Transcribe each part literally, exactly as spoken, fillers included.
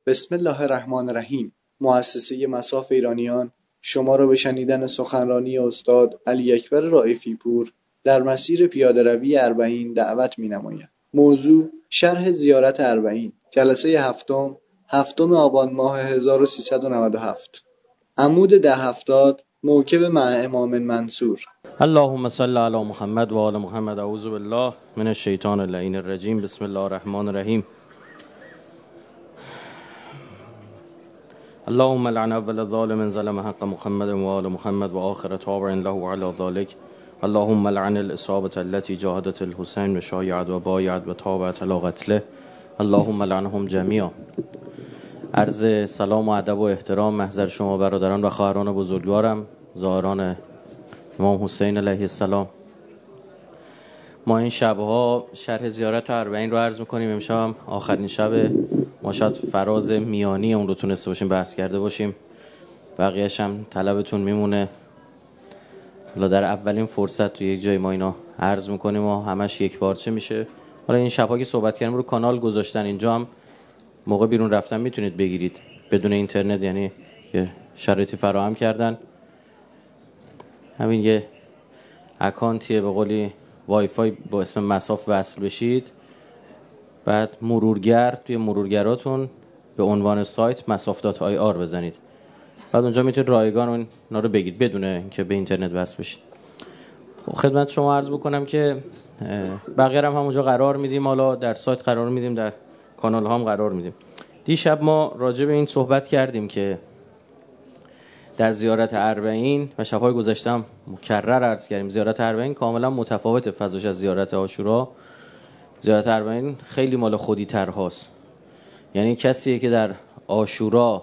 بسم الله الرحمن الرحیم. مؤسسه مصاف ایرانیان شما را به شنیدن سخنرانی استاد علی اکبر رائفی پور در مسیر پیاده‌روی اربعین دعوت می‌نماید. موضوع شرح زیارت اربعین، جلسه هفتم، هفتم آبان ماه هزار و سیصد و نود و هفت. عمود ده هفتاد، موکب مع امام منصور. اللهم صل علی محمد و آل محمد. اعوذ بالله من الشیطان اللعین الرجیم. بسم الله الرحمن الرحیم. اللهم لعن اول ظالم ظلم حق محمد و آل محمد و آخر تابع له علی ذلك. اللهم لعن الاصابة التي جاهدت الحسین و شایعت و بایعت و تابعت علی قتله. اللهم لعنهم جمیعا. عرض سلام و ادب و احترام محضر شما برادران و خواهران بزرگوارم، زائران امام حسین علیه السلام. ما این شبها شرح زیارت اربعین رو عرض میکنیم. امشب هم آخرین شب، ما شاید فراز میانی اون رو تونسته باشیم بحث کرده باشیم، بقیه‌اش هم طلبتون میمونه. حالا در اولین فرصت تو یک جای ما اینا عرض میکنیم و همش یک بارچه میشه. حالا این شبها که صحبت کردیم رو کانال گذاشتن، اینجا هم موقع بیرون رفتن میتونید بگیرید بدون اینترنت، یعنی یه شرایطی فراهم کردن. همین یه اکانتیه، به قولی وای فای با اسم مصاف وصل بشید، بعد مرورگر توی مرورگراتون به عنوان سایت مصاف دات آی آر بزنید، بعد اونجا میتونید رایگان اون رو بگید بدون اینکه به اینترنت وصل بشید. خب خدمت شما عرض بکنم که بقیه هم همونجا قرار میدیم، حالا در سایت قرار میدیم، در کانال ها هم قرار میدیم. دیشب ما راجع به این صحبت کردیم که در زیارت اربعین و شب‌های گذشته هم مکرر عرض کردیم، زیارت اربعین کاملا متفاوت فضاش از زیارت عاشورا. زیارت اربعین خیلی مال خودی ترهاست، یعنی کسیه که در عاشورا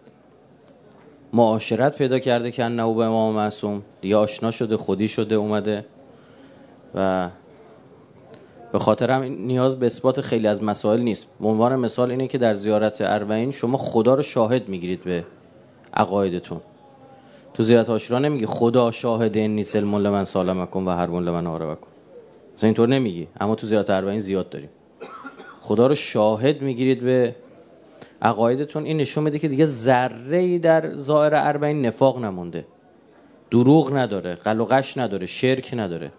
معاشرت پیدا کرده که انه به امام معصوم دیگه آشنا شده، خودی شده، اومده و به خاطر هم نیاز به اثبات خیلی از مسائل نیست. به عنوان مثال اینه که در زیارت اربعین شما خدا رو شاهد میگیرید به عقایدتون. تو زیارت عاشورا نمیگی خدا شاهد انی سلم لمن سالمکم و حرب لمن حاربکم، مثلا اینطور نمیگی، اما تو زیارت اربعین زیاد داریم. خدا رو شاهد میگیرید به عقایدتون. این نشون میده که دیگه ذره‌ای در ظاهر اربعین نفاق نمونده، دروغ نداره، قل و غش نداره، شرک نداره.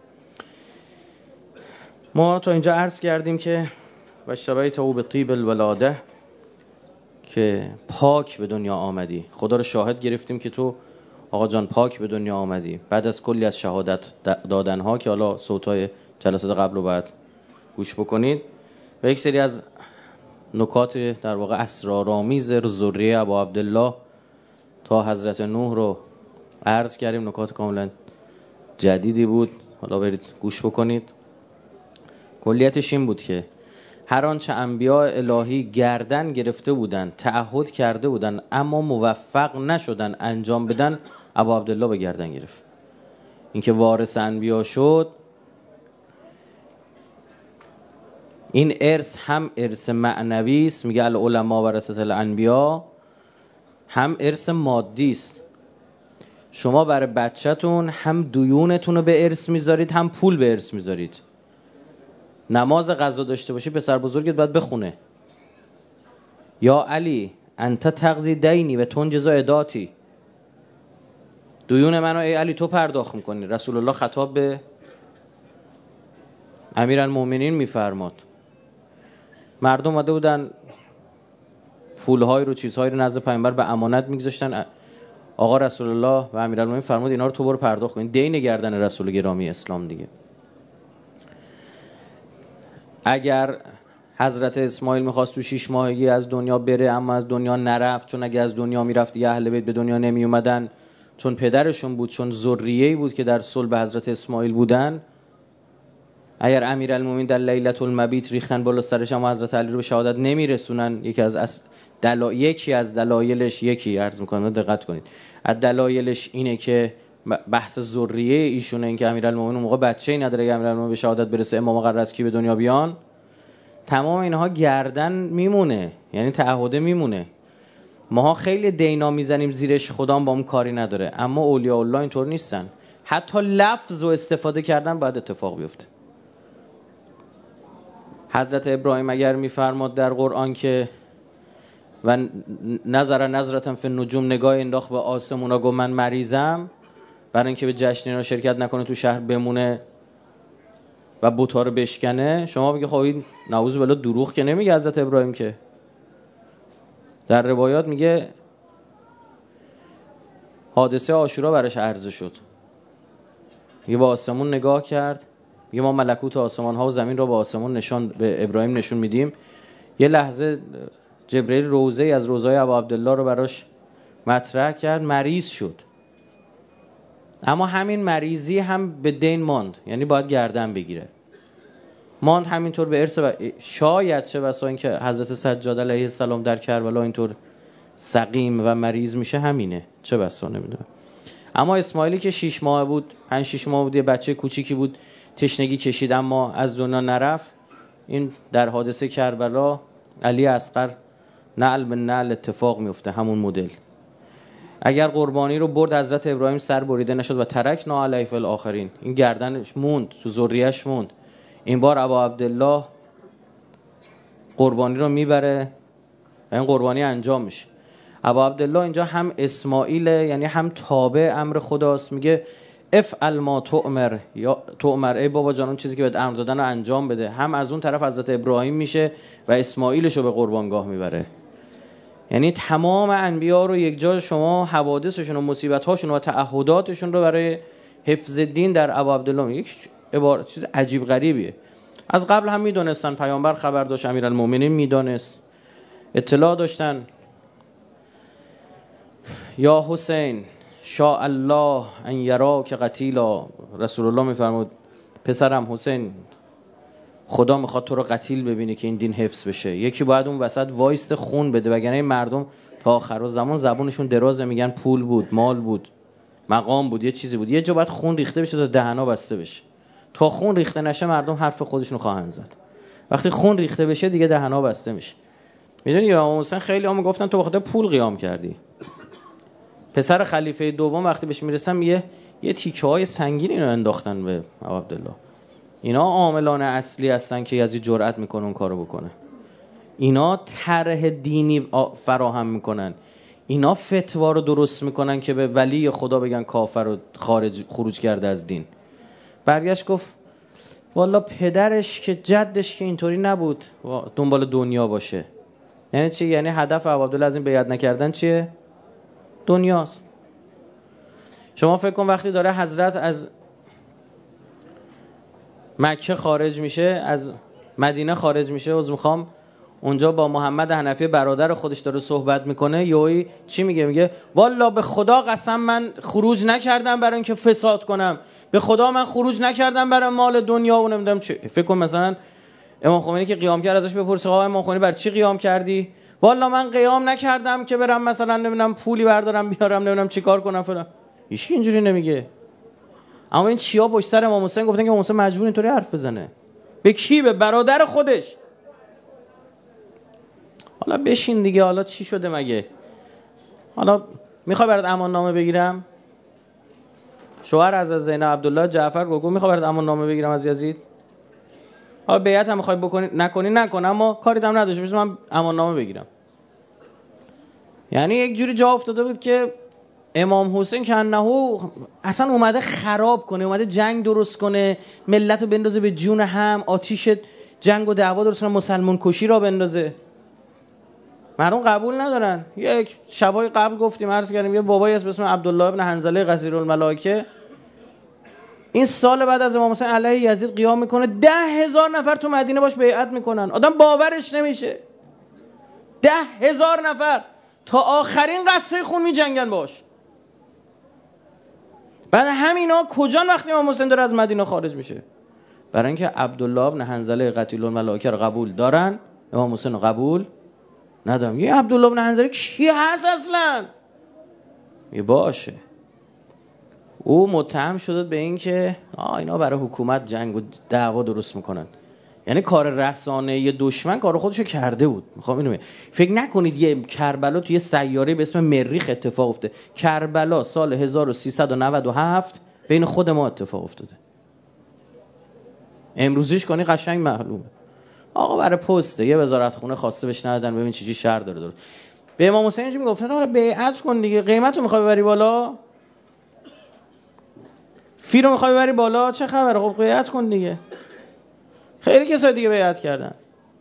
ما تا اینجا عرض کردیم که و شبیت او به طیب الولاده، که پاک به دنیا آمدی. خدا رو شاهد گرفتیم که تو آقا جان پاک به دنیا آمدی، بعد از کلی از شهادت دادنها که حالا صوتای جلسات قبل رو باید گوش بکنید و یک سری از نکات در واقع اسرارآمیز ذریه ابا عبدالله تا حضرت نوح رو عرض کردیم. نکات کاملا جدیدی بود، حالا برید گوش بکنید. کلیتش این بود که هر آنچه انبیاء الهی گردن گرفته بودن، تعهد کرده بودن، اما موفق نشدن انجام بدن، ابا عبدالله به گردن گرفت. این که وارث انبیا شد، این ارث هم ارث معنوی است، میگه العلماء ورثة الانبیا، هم ارث مادی است. شما برای بچه‌تون هم دیونتون رو به ارث میذارید، هم پول به ارث میذارید. نماز قضا داشته باشی، پسر بزرگت باید بخونه یا علی انت تقضی دینی و تنجز عداتی، دیون منو ای علی تو پرداخت میکنی. رسول الله خطاب به امیرالمومنین میفرماد. مردم اومده بودن پولهای رو، چیزهایی رو نزد پیامبر به امانت میگذاشتن. آقا رسول الله و امیرالمومنین فرمود اینا رو تو برو پرداخت کن، دین گردن رسول گرامی اسلام دیگه. اگر حضرت اسماعیل میخواست تو شش ماهگی از دنیا بره اما از دنیا نرفت، چون اگه از دنیا میرفت دیگه اهل بیت به دنیا نمی اومدن، چون پدرشون بود، چون ذریه‌ای بود که در صلب حضرت اسماعیل بودن. اگر امیرالمومنین در لیلة المبیت ریختن بالا سرش اما حضرت علی رو به شهادت نمیرسونن، یکی از اص... دلا... یکی از دلایلش یکی عرض میکنم دقت کنید، از دلایلش اینه که بحث ذریه ایشونه، این که امیرالمومنین اون موقع بچه‌ای نداره، اگر امیرالمومنین به شهادت برسه امام قرار است کی به دنیا بیان. تمام اینها گردن میمونه، یعنی تعهده میمونه. ماها خیلی دینا میزنیم زیرش، خدا با اون کاری نداره، اما اولیاء الله اینطور نیستن. حتی لفظ رو استفاده کردن باید اتفاق بیفته. حضرت ابراهیم اگر میفرماد در قرآن که و نظر نظرتم فی النجوم، نگاه انداخت به آسمونا، گفت من مریضم، برای اینکه به جشن اینا شرکت نکنه، تو شهر بمونه و بت‌ها رو بشکنه. شما میگه خب این نعوذ بالله دروغ که نمیگه حضرت ابراهیم، که در روایات میگه حادثه عاشورا براش عرضه شد. یه با آسمون نگاه کرد، یه ما ملکوت آسمان ها و زمین رو با آسمون نشان به ابراهیم نشون میدیم. یه لحظه جبرئیل روضه از روضای ابا عبدالله رو براش مطرح کرد، مریض شد. اما همین مریضی هم به دین ماند، یعنی باید گردن بگیره. ماند همینطور به ارث و شاید چه بسا این که حضرت سجاد علیه السلام در کربلا اینطور سقیم و مریض میشه، همینه، چه بسا نمیدونم. اما اسماعیلی که شش ماه بود، پنج شش ماه بود، یه بچه کوچیکی بود، تشنگی کشید اما از دنیا نرفت. این در حادثه کربلا علی اصغر نعل به نعل اتفاق میفته، همون مدل. اگر قربانی رو برد حضرت ابراهیم سر بریده نشد و ترکنا علیه فی الاخرین، این گردنش موند، تو ذریه‌اش موند. این بار ابا عبدالله قربانی رو میبره و این قربانی انجام میشه. ابا عبدالله اینجا هم اسماعیل، یعنی هم تابع امر خداست، میگه افعل ما تؤمر، یا تؤمر ای بابا جان اون چیزی که بهت امر دادن رو انجام بده. هم از اون طرف حضرت ابراهیم میشه و اسماعیلش رو به قربانگاه میبره. یعنی تمام انبیا رو یک جا شما حوادثشون و مصیبت‌هاشون و تعهداتشون رو برای حفظ دین در ابا عبدالله میگه. یک عبارت چیز عجیب غریبیه. از قبل هم میدونستن، پیامبر خبر داشت، امیرالمومنین میدونست، اطلاع داشتن. یا حسین شاء الله ان یراک قتیلا، رسول الله میفرمود پسرم حسین خدا میخواد تو رو قتیل ببینه که این دین حفظ بشه. یکی باید اون وسط وایست خون بده، وگرنه مردم تا آخر زمان زبونشون درازه، میگن پول بود، مال بود، مقام بود، یه چیزی بود. یه جا باید خون ریخته بشه تا دهنا بسته بشه. تا خون ریخته نشه مردم حرف خودشونو خواهند زد. وقتی خون ریخته بشه دیگه دهنا بسته میشه. میدونی امام حسین خیلی هم گفتن تو بخاطر پول قیام کردی. پسر خلیفه دوم وقتی بهش میرسن میگه یه تیکه های سنگین اینو انداختن به عبدالله. اینا عاملان اصلی هستن که یزید جرأت میکنه اون کارو بکنه. اینا طرح دینی فراهم میکنن، اینا فتوا رو درست میکنن که به ولی خدا بگن کافر و خارج خروج کرده از دین. برگشت گفت والا پدرش که جدش که اینطوری نبود دنبال دنیا باشه. یعنی چی؟ یعنی هدف عبدالله از این بیعت نکردن چیه؟ دنیاست. شما فکر کن وقتی داره حضرت از مکه خارج میشه، از مدینه خارج میشه، عذر میخوام، اونجا با محمد حنفی برادر خودش داره صحبت میکنه، یوی چی میگه؟ میگه والا به خدا قسم من خروج نکردم برای اینکه فساد کنم، به خدا من خروج نکردم برای مال دنیا و نمیدونم چه. فکر کن مثلا امام خمینی که قیام کرد ازش بپرسه آقا امام خمینی برای چی قیام کردی؟ والا من قیام نکردم که برم مثلا نمیدونم پولی بردارم بیارم نمیدونم چیکار کنم فلان. هیچ کی اینجوری نمیگه. اما این چیا پشت سر امام حسین گفتن که امام حسین مجبور اینطوری حرف بزنه. به کی؟ به برادر خودش. حالا بشین دیگه، حالا چی شده مگه؟ حالا میخوای برات امان نامه بگیرم؟ شوهر از زینب عبدالله جعفر گفت میخوای برات امان نامه بگیرم از یزید؟ حالا بیعت هم میخوای بکنی نکنی نکن، اما کاریت هم نداشته باشه من امان نامه بگیرم. یعنی یک جوری جا افتاده بود که امام حسین که انهو اصلا اومده خراب کنه، اومده جنگ درست کنه، ملت رو بندازه به جون هم، آتیش جنگ و دعوا درست کنه، مسلمان کشی را بندازه. مردم قبول ندارن. یک شبای قبل گفتیم، عرض کردیم، یه بابایی هست به اسم عبدالله ابن حنظله قصیرالملائکه، این سال بعد از امام حسین علیه یزید قیام میکنه، ده هزار نفر تو مدینه باش بیعت میکنن. آدم باورش نمیشه. ده هزار نفر تا آخرین قطره خون میجنگن باش. بعد همینا کجان وقتی امام حسین داره از مدینه خارج میشه؟ برای اینکه عبدالله ابن حنظله قتیل الملائکه رو قبول دارن، امام حسین رو قبول ندارن. یه عبدالله ابن حنظله کی هست اصلا؟ یه باشه او متهم شده به این که آه اینا برای حکومت جنگ و دعوا درست میکنن. یعنی کار رسانه یه دشمن کار خودشو کرده بود. میخوام اینو فکر نکنید یه کربلا توی سیاره به اسم مریخ اتفاق افتاده. کربلا سال هزار و سیصد و نود و هفت بین خود ما اتفاق افتاده. امروزیش کنی قشنگ معلومه. آقا برای پسته یه وزارت خونه خواسته بهش ندادن، ببین چی چی شر داره داره. به امام حسین چی میگفتن؟ آره بیعت کن دیگه، قیمت رو میخوای ببری بالا، فی رو میخوای ببری بالا، چه خبره؟ خب بیعت کن دیگه. خیلی کسای دیگه بیعت کردن.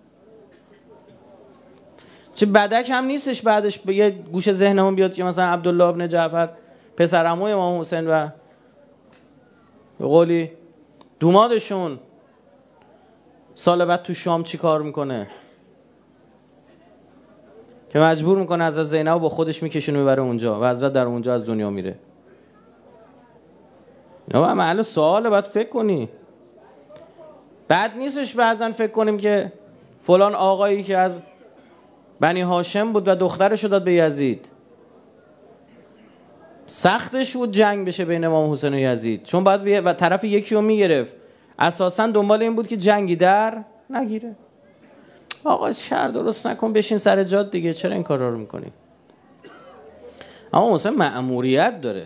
چه بدک هم نیستش بعدش به یه گوشه ذهنمون بیاد که مثلا عبدالله ابن جعفر پسر عموی امام حسین و به قولی دومادشون سال بعد تو شام چی کار میکنه که مجبور میکنه حضرت زینب با خودش میکشونه میبره اونجا و حضرت در اونجا از دنیا میره. اینا محل سواله، باید فکر کنی. بعد نیستش بعضن فکر کنیم که فلان آقایی که از بنی هاشم بود و دخترش رو داد به یزید، سختش بود جنگ بشه بین امام حسین و یزید، چون باید و طرف یکی رو میگرفت. اساسا دنبال این بود که جنگی در نگیره. آقا شر درست نکن، بشین سر جات دیگه، چرا این کارا رو میکنی؟ اما حسین مأموریت داره.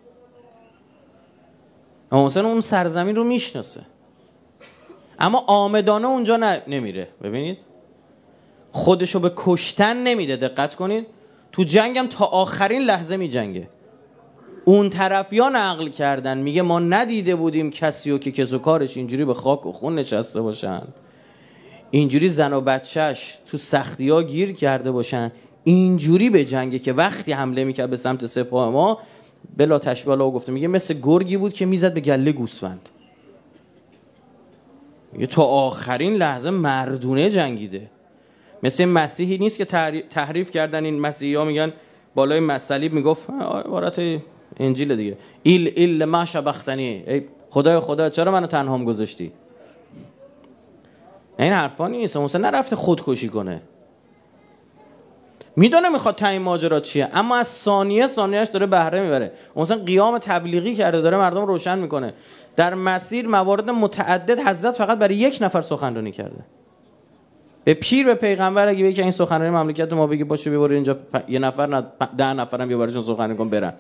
امام حسین اون سرزمین رو میشناسه، اما آمدانه اونجا نمیره. ببینید خودشو به کشتن نمیده، دقت کنید. تو جنگم تا آخرین لحظه می جنگه. اون طرفیا نقل کردن، میگه ما ندیده بودیم کسی رو که کس و کارش اینجوری به خاک و خون نشسته باشن، اینجوری زن و بچهش تو سختی ها گیر کرده باشن، اینجوری به جنگه که وقتی حمله میکرد به سمت سپاه ما بلا تشبیه الله گفته، میگه مثل گرگی بود که میزد به گله گوسفند. میگه تا آخرین لحظه مردونه جنگیده. مثل مسیحی نیست که تحریف کردن این مسیحی ها، میگن بالای مصلیب میگفت عبارت انجیل دیگه، ایل ایل ما شبختنی، ای خدای خدا چرا منو تنهام گذاشتی؟ این حرفا نیست. مثلا نرفته خودکشی کنه، میدونه میخواد تعیین ماجرا چیه، اما از ثانیه ثانیهش داره بهره میبره. مثلا قیام تبلیغی کرده، داره مردم روشن میکنه. در مسیر موارد متعدد حضرت فقط برای یک نفر سخنرانی کرده. به پیر به پیغمبر اگه بگی که این سخنرانی مملکت ما بگی باشه ببره اینجا، پ... یه نفر نه ده نفرم بیا براشون سخنرانی کن برن.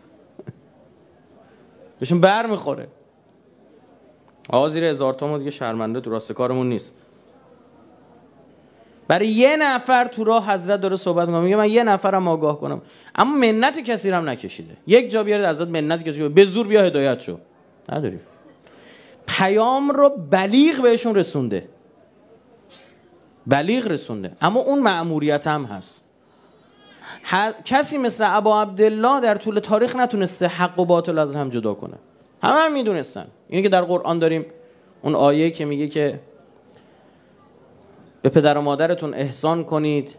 بهشون بر میخوره. آقا زیر هزار تومن دیگه شرمنده تو راست کارمون نیست. برای یه نفر تو راه حضرت داره صحبت میکنه، میگه من یه نفرم آگاه کنم، اما منت کسی رو هم نکشیده. یک جا بیارید حضرت منت کسی به زور بیا هدایت شو، نداریم. پیام رو بلیغ بهشون رسونده، بلیغ رسونده، اما اون مأموریت هم هست. ه... کسی مثل ابا عبدالله در طول تاریخ نتونسته حق و باطل از هم جدا کنه. همه هم میدونستن. اینی که در قرآن داریم اون آیه که میگه که به پدر و مادرتون احسان کنید،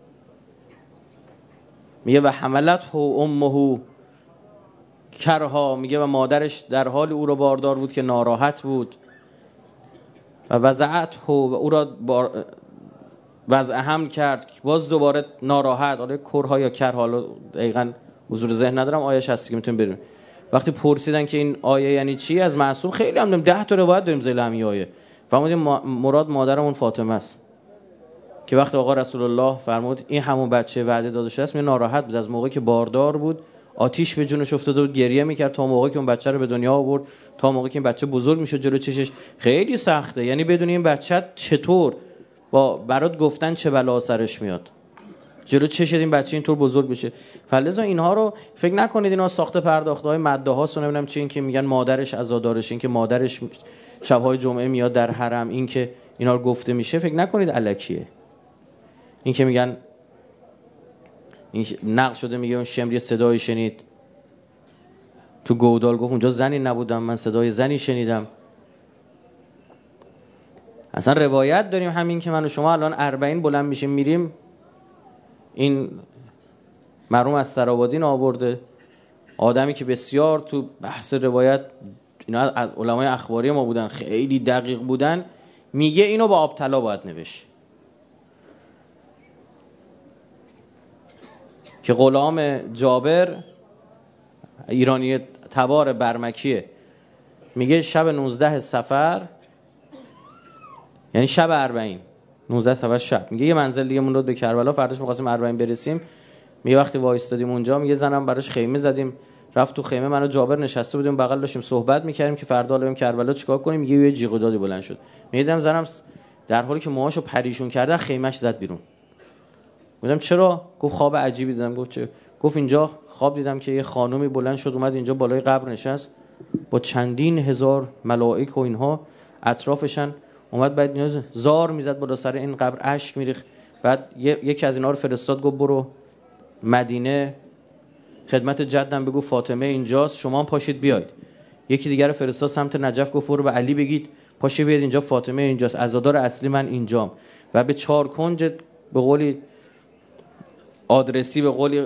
میگه و حملته امه کرها، میگه و مادرش در حال او را باردار بود که ناراحت بود، و وضعته و او را بار... وضع حمل کرد، باز دوباره ناراحت. حالا کرها یا کر، حالا دقیقاً حضور ذهن ندارم، آیه‌اش هستی که میتونیم بریم. وقتی پرسیدن که این آیه یعنی چی از معصوم، خیلی هم داریم ده تا روایت داریم زیر همین آیه. فهمیدیم مراد مادرمون فاطمه است که وقتی آقا رسول الله فرمود این همون بچه وعده داده شده است، می ناراحت بود. از موقعی که باردار بود آتیش به جونش افتاده بود، گریه میکرد تا موقعی که اون بچه رو به دنیا آورد، تا موقعی که این بچه بزرگ میشد جلو چشش. خیلی سخته، یعنی بدونی این بچه چطور با برات گفتن چه بلا سرش میاد، جلو چشت این بچه اینطور بزرگ بشه. فلذا اینها رو فکر نکنید اینا ساخته پرداخته‌های مده هاست و نمیدونم چی، این که میگن مادرش عزادارش، این که مادرش شب‌های جمعه میاد در حرم، این که اینا رو گفته میشه، فکر نکنید الکیه. این که میگن این نقل شده، میگه اون شمری صدایی شنید تو گودال، گفت اونجا زنی نبودم، من صدای زنی شنیدم. اصلا روایت داریم همین که من و شما الان اربعین بلند میشیم میریم، این مرحوم از سرآبادین آورده، آدمی که بسیار تو بحث روایت اینا از علمای اخباری ما بودن، خیلی دقیق بودن، میگه اینو با آب طلا باید نوشت. که غلام جابر ایرانی تبار برمکیه، میگه شب نوزده صفر، یعنی شب اربعین، نوزده صفر شب، میگه یه منزل دیگه موند به کربلا، فرداش می‌خواستیم اربعین برسیم. میگه وقتی وایستادیم اونجا، میگه زنم براش خیمه زدیم، رفت تو خیمه، منو جابر نشسته بودیم بغل، داشتیم صحبت می‌کردیم که فردا بریم کربلا چیکار کنیم. میگه یه جیغ و دادی بلند شد، میگم زنم در حالی که موهاشو پریشون کرده خیمه‌اش زد بیرون. گفتم چرا؟ گفت خواب عجیبی دیدم. گفت چه؟ گفت اینجا خواب دیدم که یه خانومی بلند شد اومد اینجا بالای قبر نشست با چندین هزار ملائک و اینها اطرافشن، اومد بعد نیاز زار میزد بالا سر این قبر، اشک میریخت. بعد یکی از اینا رو فرستاد گفت برو مدینه خدمت جدم بگو فاطمه اینجاست، شما هم پاشید بیاید. یکی دیگر رو فرستاد سمت نجف گفت برو به علی بگید پاشید بیاید اینجا فاطمه اینجاست، عزادار اصلی من اینجام. و به چهار کنج به قولی آدرسی به قولی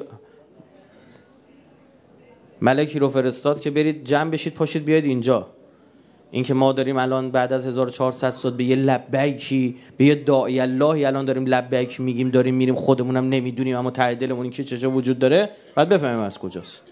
ملکی رو فرستاد که برید جمع بشید پاشید بیاید اینجا. این که ما داریم الان بعد از هزار و چهارصد سال به یه لبیکی به یه داعی اللهی الان داریم لبیک میگیم، داریم میریم خودمونم نمیدونیم، اما ته دلمون این که چه وجود داره بعد بفهمیم از کجاست.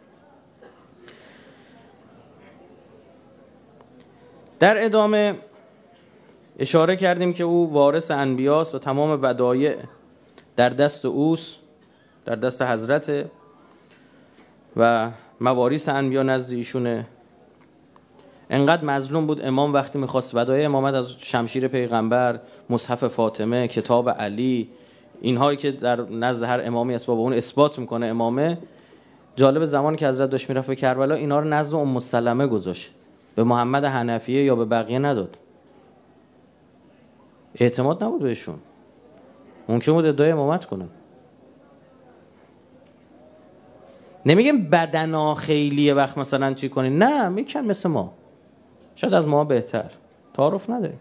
در ادامه اشاره کردیم که او وارث انبیاست و تمام ودایع در دست اوست، در دست حضرت و مواریث انبیا نزد ایشونه. انقدر مظلوم بود امام وقتی میخواست ودایع امامت از شمشیر پیغمبر، مصحف فاطمه، کتاب علی، اینهایی که در نزد هر امامی اسباب اون اثبات میکنه امامه. جالب زمانی که حضرت داشت میرفت به کربلا اینا رو نزد ام سلمه گذاشت، به محمد حنفیه یا به بقیه نداد. اعتماد نبود بهشون، ممکن بود ادعای امامت کنن. نمیگم بدنا خیلیه وقت مثلا چی کنین، نه میگن مثل ما، شاید از ما بهتر، تعارف نداریم.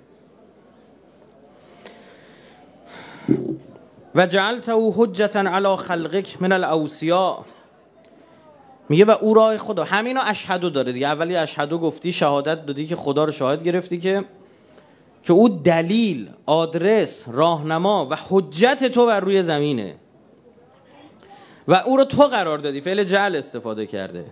و جعلته حجتا علی خلقک من الاوصیاء، میگه و او راه خدا. همینا اشهدو داره دیگه، اولی اشهدو گفتی، شهادت دادی که خدا رو شاهد گرفتی که که او دلیل، آدرس، راهنما و حجت تو بر روی زمینه و او رو تو قرار دادی. فعل جعل استفاده کرده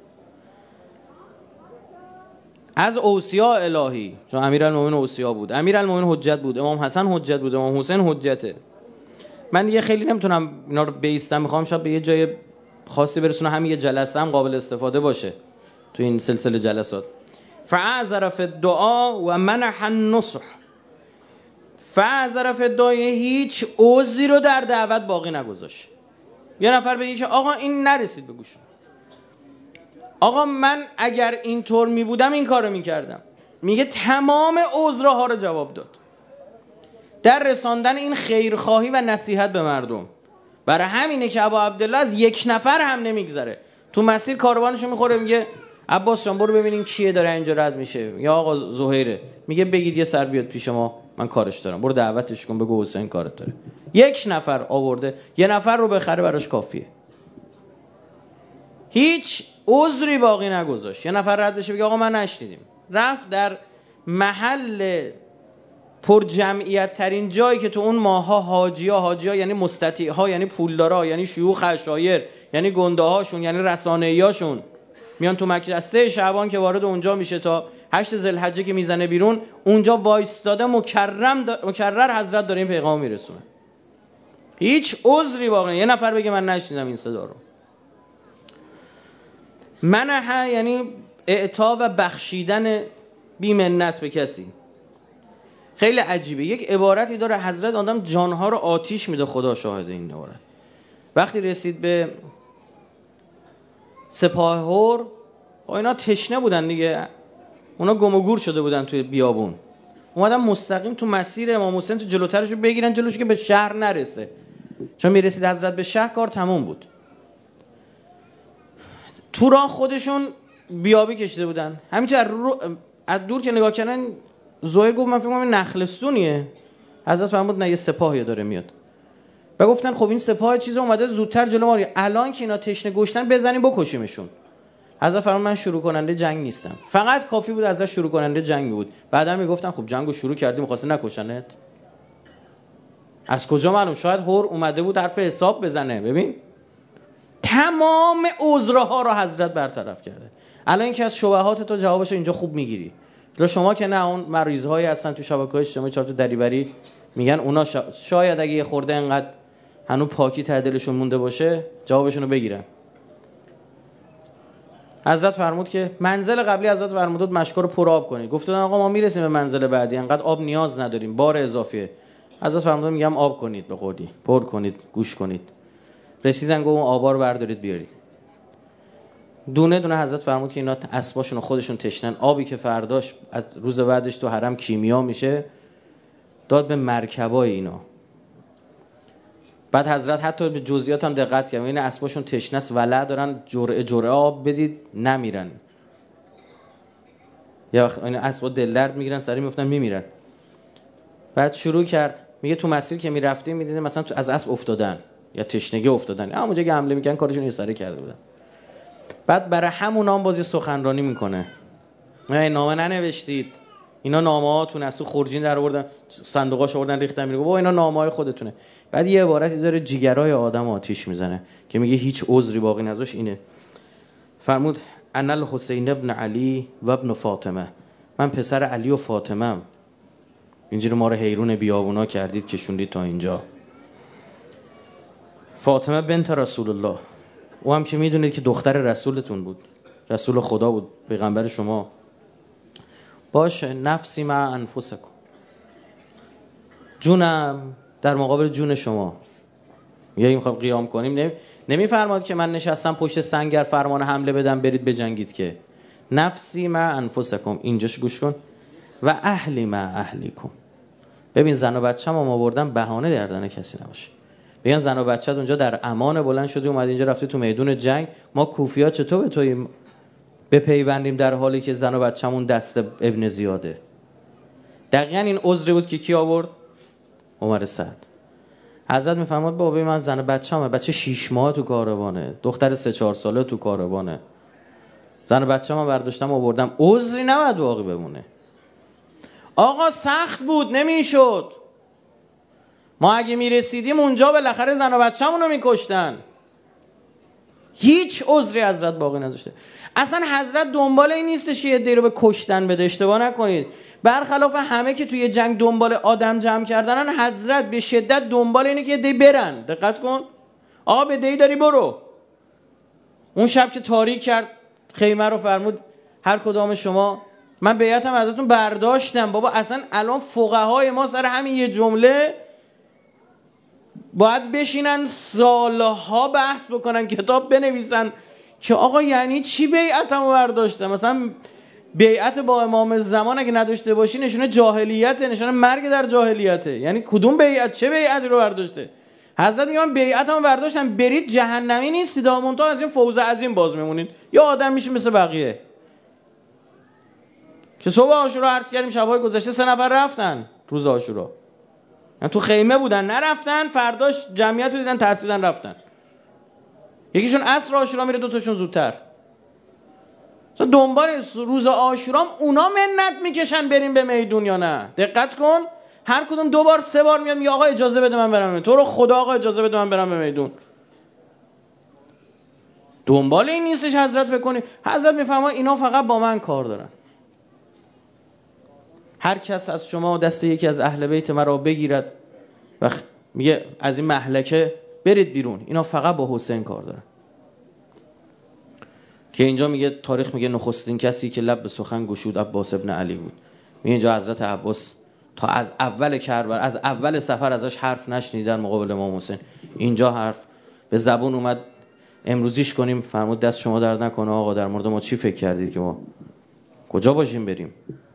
از اوصیا الهی، چون امیرالمومنین اوصیا بود، امیرالمومنین حجت بود، امام حسن حجت بود، امام حسین حجته. من دیگه خیلی نمیتونم اینا رو بیستم، میخوام شاید به یه جای خاصی برسونه، همین یه جلسه هم قابل استفاده باشه تو این سلسله جلسات. فاعذر فی الدعاء و منح النصح. فاعذر فی الدعاء، هیچ عذری رو در دعوت باقی نگذاشت. یه نفر بگه که آقا این نرسید به گوشم، آقا من اگر اینطور می بودم این کارو میکردم، میگه تمام عذرها رو جواب داد در رساندن این خیرخواهی و نصیحت به مردم. برای همینه که ابا عبدالله از یک نفر هم نمیگذره، تو مسیر کاروانشو میخوره میگه عباس جان برو ببینیم کیه داره اینجا رد میشه، یا آقا زهیره، میگه بگید یه سر بیاد پیش ما من کارش دارم، برو دعوتش کن بگو حسین کارت داره. یک نفر آورده، یه نفر رو بخره براش کافیه، هیچ عذری باقی نگذاشت. یه نفر رد بشه بگه آقا من نشنیدیم، رفت در محل پر جمعیت ترین جایی که تو اون ماها حاجیا حاجیا یعنی مستطیع ها، یعنی پولدارا، یعنی شیوخ اشایر، یعنی گنده هاشون، یعنی رسانه‌ایاشون میان تو مکه. از سه شعبان که وارد اونجا میشه تا هشت ذوالحجه که میزنه بیرون، اونجا وایستاده مکرم دا... مکرر حضرت داره این پیغام میرسونه. هیچ عذری واقعا. یه نفر بگه من نشنیدم این صدا رو. منح یعنی اعطا و بخشیدن بی منت به کسی. خیلی عجیبه، یک عبارتی داره حضرت آدم جانها رو آتیش میده، خدا شاهده این عبارت. وقتی رسید به سپاه هور، اینا تشنه بودن دیگه، اونا گم و گور شده بودن توی بیابون، اومدن مستقیم تو مسیر امام حسین تو جلوترشو بگیرن جلوش که به شهر نرسه، چون میرسید حضرت به شهر کار تموم بود. تو راه خودشون بیابی کشیده بودن، همینطور رو... از دور که نگاه کردن زهیر گفت من فکر کنم این نخلستونیه. حضرت فرمود نه یه سپاهی داره میاد. و گفتن خب این سپاه چیز اومده زودتر جلو ما، الان که اینا تشنه گشتن بزنیم بکشیمشون. حضرت فرمود من شروع کننده جنگ نیستم. فقط کافی بود ازش شروع کننده جنگ بود. بعدا میگفتن خب جنگو شروع کردیم می‌خواسته نکشنت. از کجا معلوم؟ شاید هور اومده بود حرف حساب بزنه. ببین تمام عذرها رو حضرت برطرف کرده. الان اینکه از شبهات تو جوابشو اینجا خوب میگیری. حالا شما که نه، اون مریض‌هایی هستن تو شبکه‌های اجتماعی چهار تا دریوری میگن، اونا شا... شاید اگه یه خورده انقدر هنوز پاکی ته دلشون مونده باشه جوابشون رو بگیرن. حضرت فرمود که منزل قبلی حضرت فرمود مشکا رو پر آب کنید. گفتن آقا ما میرسیم به منزل بعدی، انقدر آب نیاز نداریم، بار اضافیه. حضرت فرمودن میگم آب کنید، به قولی پر کنید، گوش کنید. رسیدن گفت اون آبا رو بردارید بیارید. دونه دونه حضرت فرمود که اینا اسباشون و خودشون تشنن. آبی که فرداش از روز بعدش تو حرم کیمیا میشه داد به مرکبای اینا. بعد حضرت حتی به جزئیات هم دقت کردن. این اسباشون تشنه است، ولع دارن، جرعه جرعه آب بدید نمیرن. یا وقت این اسبا دل درد میگیرن، سری میافتن میمیرن. بعد شروع کرد میگه تو مسیر که میرفتیم میدیدیم مثلا تو از اسب افتادن یا تشنگی افتادن، اونجا که حمله میکنن کارشون یه سری کرده بودن. بعد برای همون هم بازی سخنرانی میکنه. نه نامه ننوشتید، اینا نامه‌هاتون از تو خورجین در آوردن، صندوقاش آوردن ریختن، میگه بابا اینا نامه‌های خودتونه. بعد یه عبارتی داره جیگرای آدم آتیش میزنه که میگه هیچ عذری باقی نذاش. اینه فرمود انا الحسین ابن علی و ابن فاطمه، من پسر علی و فاطمه ام. اینجوری ما رو حیرون بیابونا کردید کشوندید تا اینجا. فاطمه بنت رسول الله، او هم که میدونید که دختر رسولتون بود، رسول خدا بود، پیغمبر شما. باشه نفسی مع انفسکم، جونم در مقابل جون شما. میگه میخوام قیام کنیم، نمی نمیفرماد که من نشستم پشت سنگر فرمان حمله بدم برید بجنگید، که نفسی مع انفسکم. اینجاش گوش کن. و اهلی مع اهلیکم. ببین زن و بچه‌م آوردن بهانه دردن کسی نباشه. بگن زن و بچه‌ت اونجا در امان بلند شدی اومدی اینجا رفتی تو میدون جنگ، ما کوفی‌ها چطور به توی بپیوندیم در حالی که زن و بچه‌مون دست ابن زیاده. دقیقاً این عذری بود که کی آورد؟ عمر سعد. حضرت میفرماد بابا من زن و بچه‌مه، بچه شش ماه تو کاروانه، دختر سه چهار ساله تو کاروانه، زن و بچه‌مو برداشتم آوردم، عذری نباید باقی بمونه. آقا سخت بود نمیشد، ما اگه میرسیدیم اونجا بالاخره زن و بچه‌مون رو میکشتن. هیچ عذری حضرت باقی نداشته. اصلا حضرت دنبال این نیستش که یه دی رو به کشتن بده، اشتباه نکنید. برخلاف همه که توی جنگ دنبال آدم جمع کردنن، حضرت به شدت دنبال اینه که یه دی برن. دقت کن آقا به دی داری برو. اون شب که تاریک کرد خیمه رو فرمود هر کدام شما، من بیعتم ازتون برداشتم. بابا اصلا الان فقهای ما سر همین یه جمله باید بشینن سالها بحث بکنن، کتاب بنویسن که آقا یعنی چی بیعتمو برداشتم. مثلا بیعت با امام زمان اگه نداشته باشی نشونه جاهلیته، نشونه مرگ در جاهلیته. یعنی کدوم بیعت، چه بیعتی رو برداشته؟ حضرت میگه من بیعتمو برداشتم، برید جهنمی نیستید، منتها از این فوز عظیم باز میمونید، یا آدم میشین مثل بقیه. که صبح عاشورا عرض کردیم شب‌های گذشته سه نفر رفتن روز عاشورا، تو خیمه بودن نرفتن، فرداش جمعیت رو دیدن ترسیدن رفتن. یکیشون عصر عاشورا میره، دوتاشون زودتر. مثلا دنبال روز عاشورا اونا منت میکشن بریم به میدون یا نه. دقت کن هر کدوم دو بار سه بار میاد میگه آقا اجازه بده من برم میدون، تو رو خدا آقا اجازه بده من برم به میدون. دنبال این نیستش حضرت فکر کنی. حضرت میفهمه اینا فقط با من کار دارن. هر کس از شما دست یکی از اهل بیت مرا بگیرد و میگه از این مهلکه برید بیرون، اینا فقط با حسین کار دارن. که اینجا میگه تاریخ میگه نخستین کسی که لب به سخن گشود عباس ابن علی بود. میگه اینجا حضرت عباس تا از اول کربلا، از اول سفر ازش حرف نشنیدن مقابل امام حسین. اینجا حرف به زبون اومد، امروزیش کنیم. فرمود دست شما درد نکنه آقا، در مورد ما چی فکر کردید که ما کجا باشیم بریم؟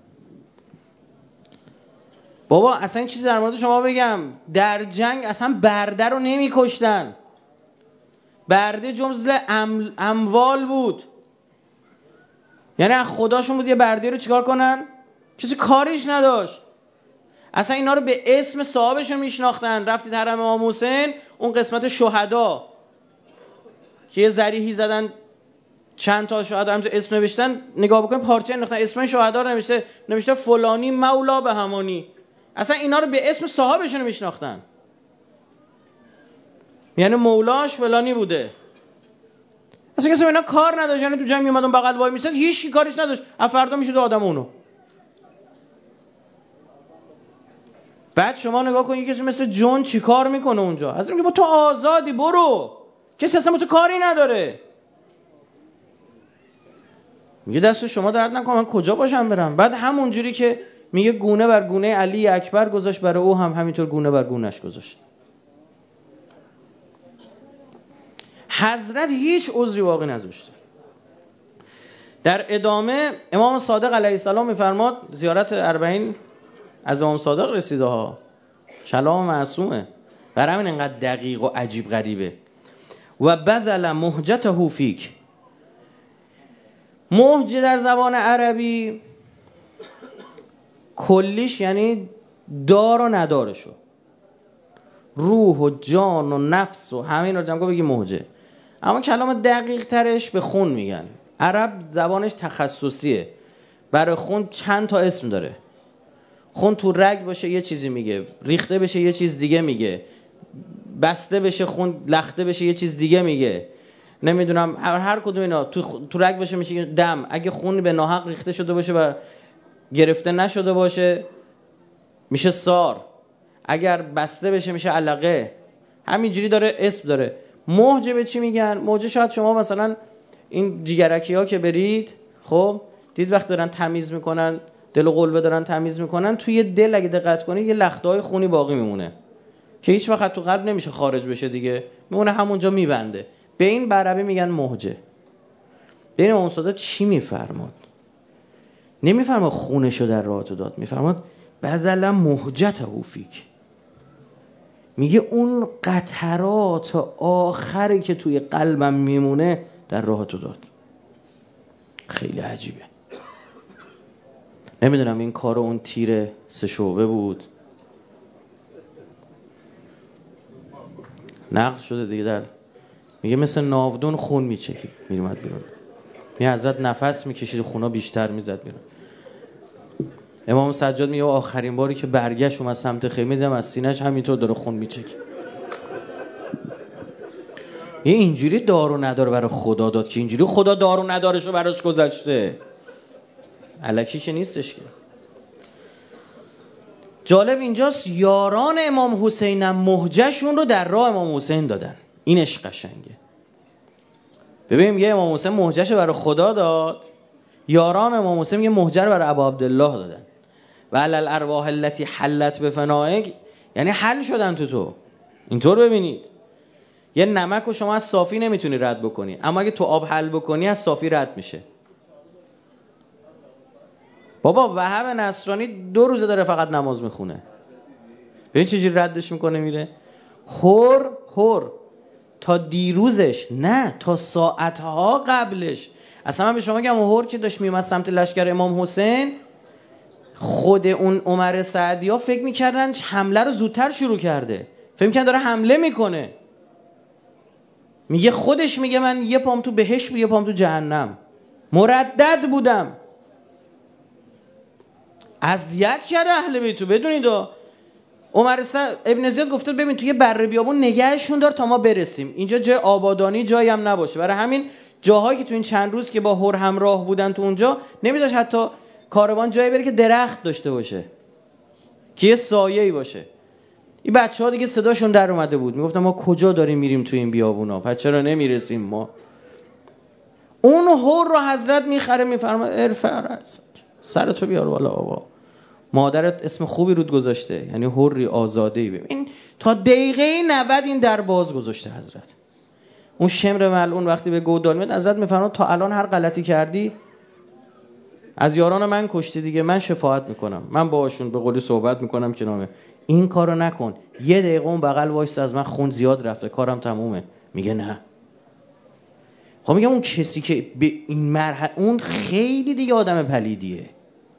بابا اصلا این چیز در مورد شما بگم، در جنگ اصلا برده رو نمی کشتن. برده جزء ام... اموال بود. یعنی از خداشون بود یه برده رو چیکار کنن؟ کسی کاریش نداشت. اصلا اینا رو به اسم صاحبشون میشناختن. رفتید حرم امام حسین، اون قسمت شهدا که یه ذریحی زدن چند تا شهدا هم اسم نوشتن، نگاه بکنید پارچه انداختن اسم شهدا رو نوشته، نوشته فلانی مولا به همانی. اصلا اینا رو به اسم صاحبشون میشناختن، یعنی مولاش فلانی بوده. اصلا کسی اینا کار نداشت. یعنی تو جنگ میومد اون بغل وای میساد، هیچ کارش نداشت، از فردا میشد آدم اونو. بعد شما نگاه کن کسی مثل جون چی کار میکنه اونجا. از میگه با تو آزادی برو، کسی اصلا با تو کاری نداره. میگه دست شما درد نکنه من کجا باشم برم. بعد همونجوری که میگه گونه بر گونه علی اکبر گذاشت، برای او هم همینطور گونه بر گونهش گذاشت. حضرت هیچ عذری باقی نذاشته. در ادامه امام صادق علیه السلام میفرماد، زیارت اربعین از امام صادق رسیده ها، کلام معصومه، برای همین انقدر دقیق و عجیب غریبه. و بذل مهجته فیک. مهجه در زبان عربی کلیش یعنی دار و ندارشو، روح و جان و نفس و همین رو جمع بگی مهجه. اما کلام دقیق ترش به خون میگن. عرب زبانش تخصصیه، برای خون چند تا اسم داره. خون تو رگ باشه یه چیزی میگه، ریخته بشه یه چیز دیگه میگه، بسته بشه خون لخته بشه یه چیز دیگه میگه، نمیدونم هر, هر کدوم اینا. تو, تو رگ باشه میشه دم، اگه خون به ناحق ریخته شده باشه و گرفته نشده باشه میشه سار، اگر بسته بشه میشه علقه. همینجوری داره اسم داره. مهجه به چی میگن؟ مهجه شاید شما مثلا این جیگرکی ها که برید، خب دید وقت دارن تمیز میکنن، دل و قلبه دارن تمیز میکنن، توی دل اگه دقت کنی یه لخته های خونی باقی میمونه که هیچ وقت تو قلب نمیشه خارج بشه دیگه، میمونه همونجا میبنده. به این عربی میگن مهجه. ببین امام صادق چی میفرماد؟ نمیفرماد خونشو در راه تو داد، میفرماد بذل مهجته فیک. میگه اون قطرات آخری که توی قلبم میمونه در راه تو داد. خیلی عجیبه. نمیدونم این کار اون تیر سه شعبه بود، نقل شده دیگه، در میگه مثل ناودون خون میچکید میومد بیرون. می حضرت نفس میکشید خونا بیشتر میزد بیرون. امام سجاد میگه آخرین باری که برگشت اومد سمت خیمه دیدم از سینه‌اش همینطور داره خون میچکه. یه اینجوری دار و ندار برای خدا داد که اینجوری خدا دار و ندارشو براش گذاشته، الکی که نیستش که. جالب اینجاست یاران امام حسین هم مهجهشون رو در راه امام حسین دادن. این عشق قشنگه. ببینیم یه امام حسین مهجهش برای خدا داد، یاران امام حسین یه مهجه رو برای ابا عبدالله دادن. و علی الارواح التي حلت بفنائک، یعنی حل شدن تو تو. اینطور ببینید یه نمک رو شما از صافی نمیتونی رد بکنی، اما اگه تو آب حل بکنی از صافی رد میشه. بابا وهاب نصرانی دو روزه داره فقط نماز میخونه، ببین چجوری ردش میکنه میره. هور هور تا دیروزش، نه تا ساعتها قبلش. اصلا من به شما میگم هور که داشت میومد سمت لشکر امام حسین، خود اون عمر سعدی ها فکر میکردن حمله رو زودتر شروع کرده، فکر میکردن داره حمله میکنه. میگه خودش میگه من یه پام تو بهشت بود یه پام تو جهنم، مردد بودم. اذیت کرده اهل بیتو. بدونید عمر سعد ابن زیاد گفته ببین تو یه بره بیابون نگهشون دار تا ما برسیم، اینجا جای آبادانی جایی هم نباشه. برای همین جاهایی که تو این چند روز که با هور همراه بودن تو اونجا نمیذاش حتی کاروان جایی بره که درخت داشته باشه، که یه سایه‌ای باشه. این بچه‌ها دیگه صداشون در اومده بود، میگفتن ما کجا داریم میریم تو این بیابونا، پس چرا نمیرسیم ما؟ اون هور رو حضرت میخره میفرماد ارفع رأسک، سرتو بیار بالا بابا، مادرت اسم خوبی رود گذاشته، یعنی حری آزاده‌ای. ببین تا دقیقه نود این در باز گذاشته حضرت. اون شمر ملعون وقتی به گودال میاد حضرت میفرماد تا الان هر غلطی کردی از یاران من کشتی دیگه، من شفاعت میکنم، من باهاشون به قولی صحبت میکنم که نامه این کارو نکن. یه دقیقه اون بغل وایس از من خون زیاد رفته کارم تمومه. میگه نه. خب میگم اون کسی که به این مرحله، اون خیلی دیگه آدم پلیدیه،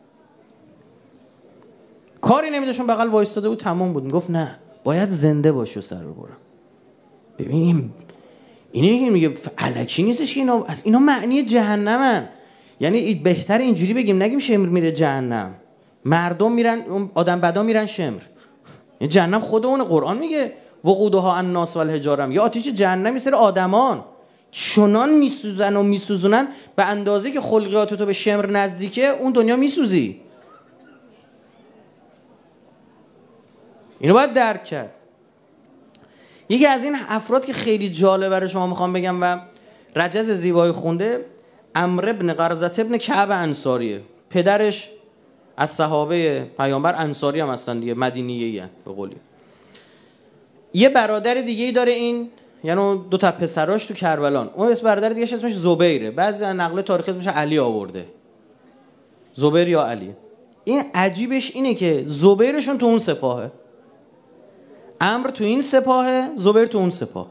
کاری نمیداشون بغل وایستاده بود تموم بود. میگفت نه باید زنده باشی و سر ببرم. ببین اینی میگه الکی نیستش که اینا از اینا معنی جهنمن. یعنی بهتر اینجوری بگیم نگیم شمر میره جهنم، مردم میرن، آدم بدا میرن شمر. این جهنم خود اون قرآن میگه وقودها الناس والحجارم، یا آتش جهنمی سر آدمان چنان میسوزن و میسوزونن به اندازه که خلقیات تو به شمر نزدیکه اون دنیا میسوزی. اینو باید درک کرد. یکی از این افراد که خیلی جالب برای شما میخوام بگم و رجز زیبایی خونده، عمرو ابن قرظة ابن کعب انصاریه. پدرش از صحابه پیامبر انصاری هم هستن دیگه، مدینیه‌ای ان به قولی. یه برادر دیگه ای داره این، یعنی دو تا پسراش تو کربلان. اون اسم برادر دیگه اسمش زبیره، بعضی نقل تاریخی اسمش علی آورده، زبیر یا علی. این عجیبش اینه که زبیرشون تو اون سپاهه، عمرو تو این سپاهه، زبیر تو اون سپاه.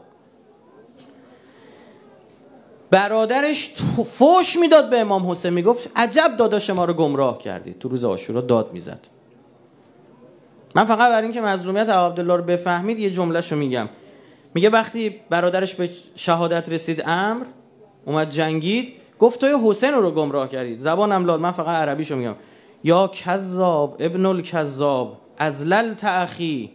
برادرش فوش میداد به امام حسین، میگفت عجب داداش ما رو گمراه کردی. تو روز عاشورا داد میزد. من فقط برای اینکه مظلومیت ابو عبدالله رو بفهمید یه جملهشو میگم. میگه وقتی برادرش به شهادت رسید، عمرو اومد جنگید، گفت توی حسین رو گمراه کردید. زبانم لاد، من فقط عربیشو میگم. یا کذاب ابن الکذاب ازللت اخی.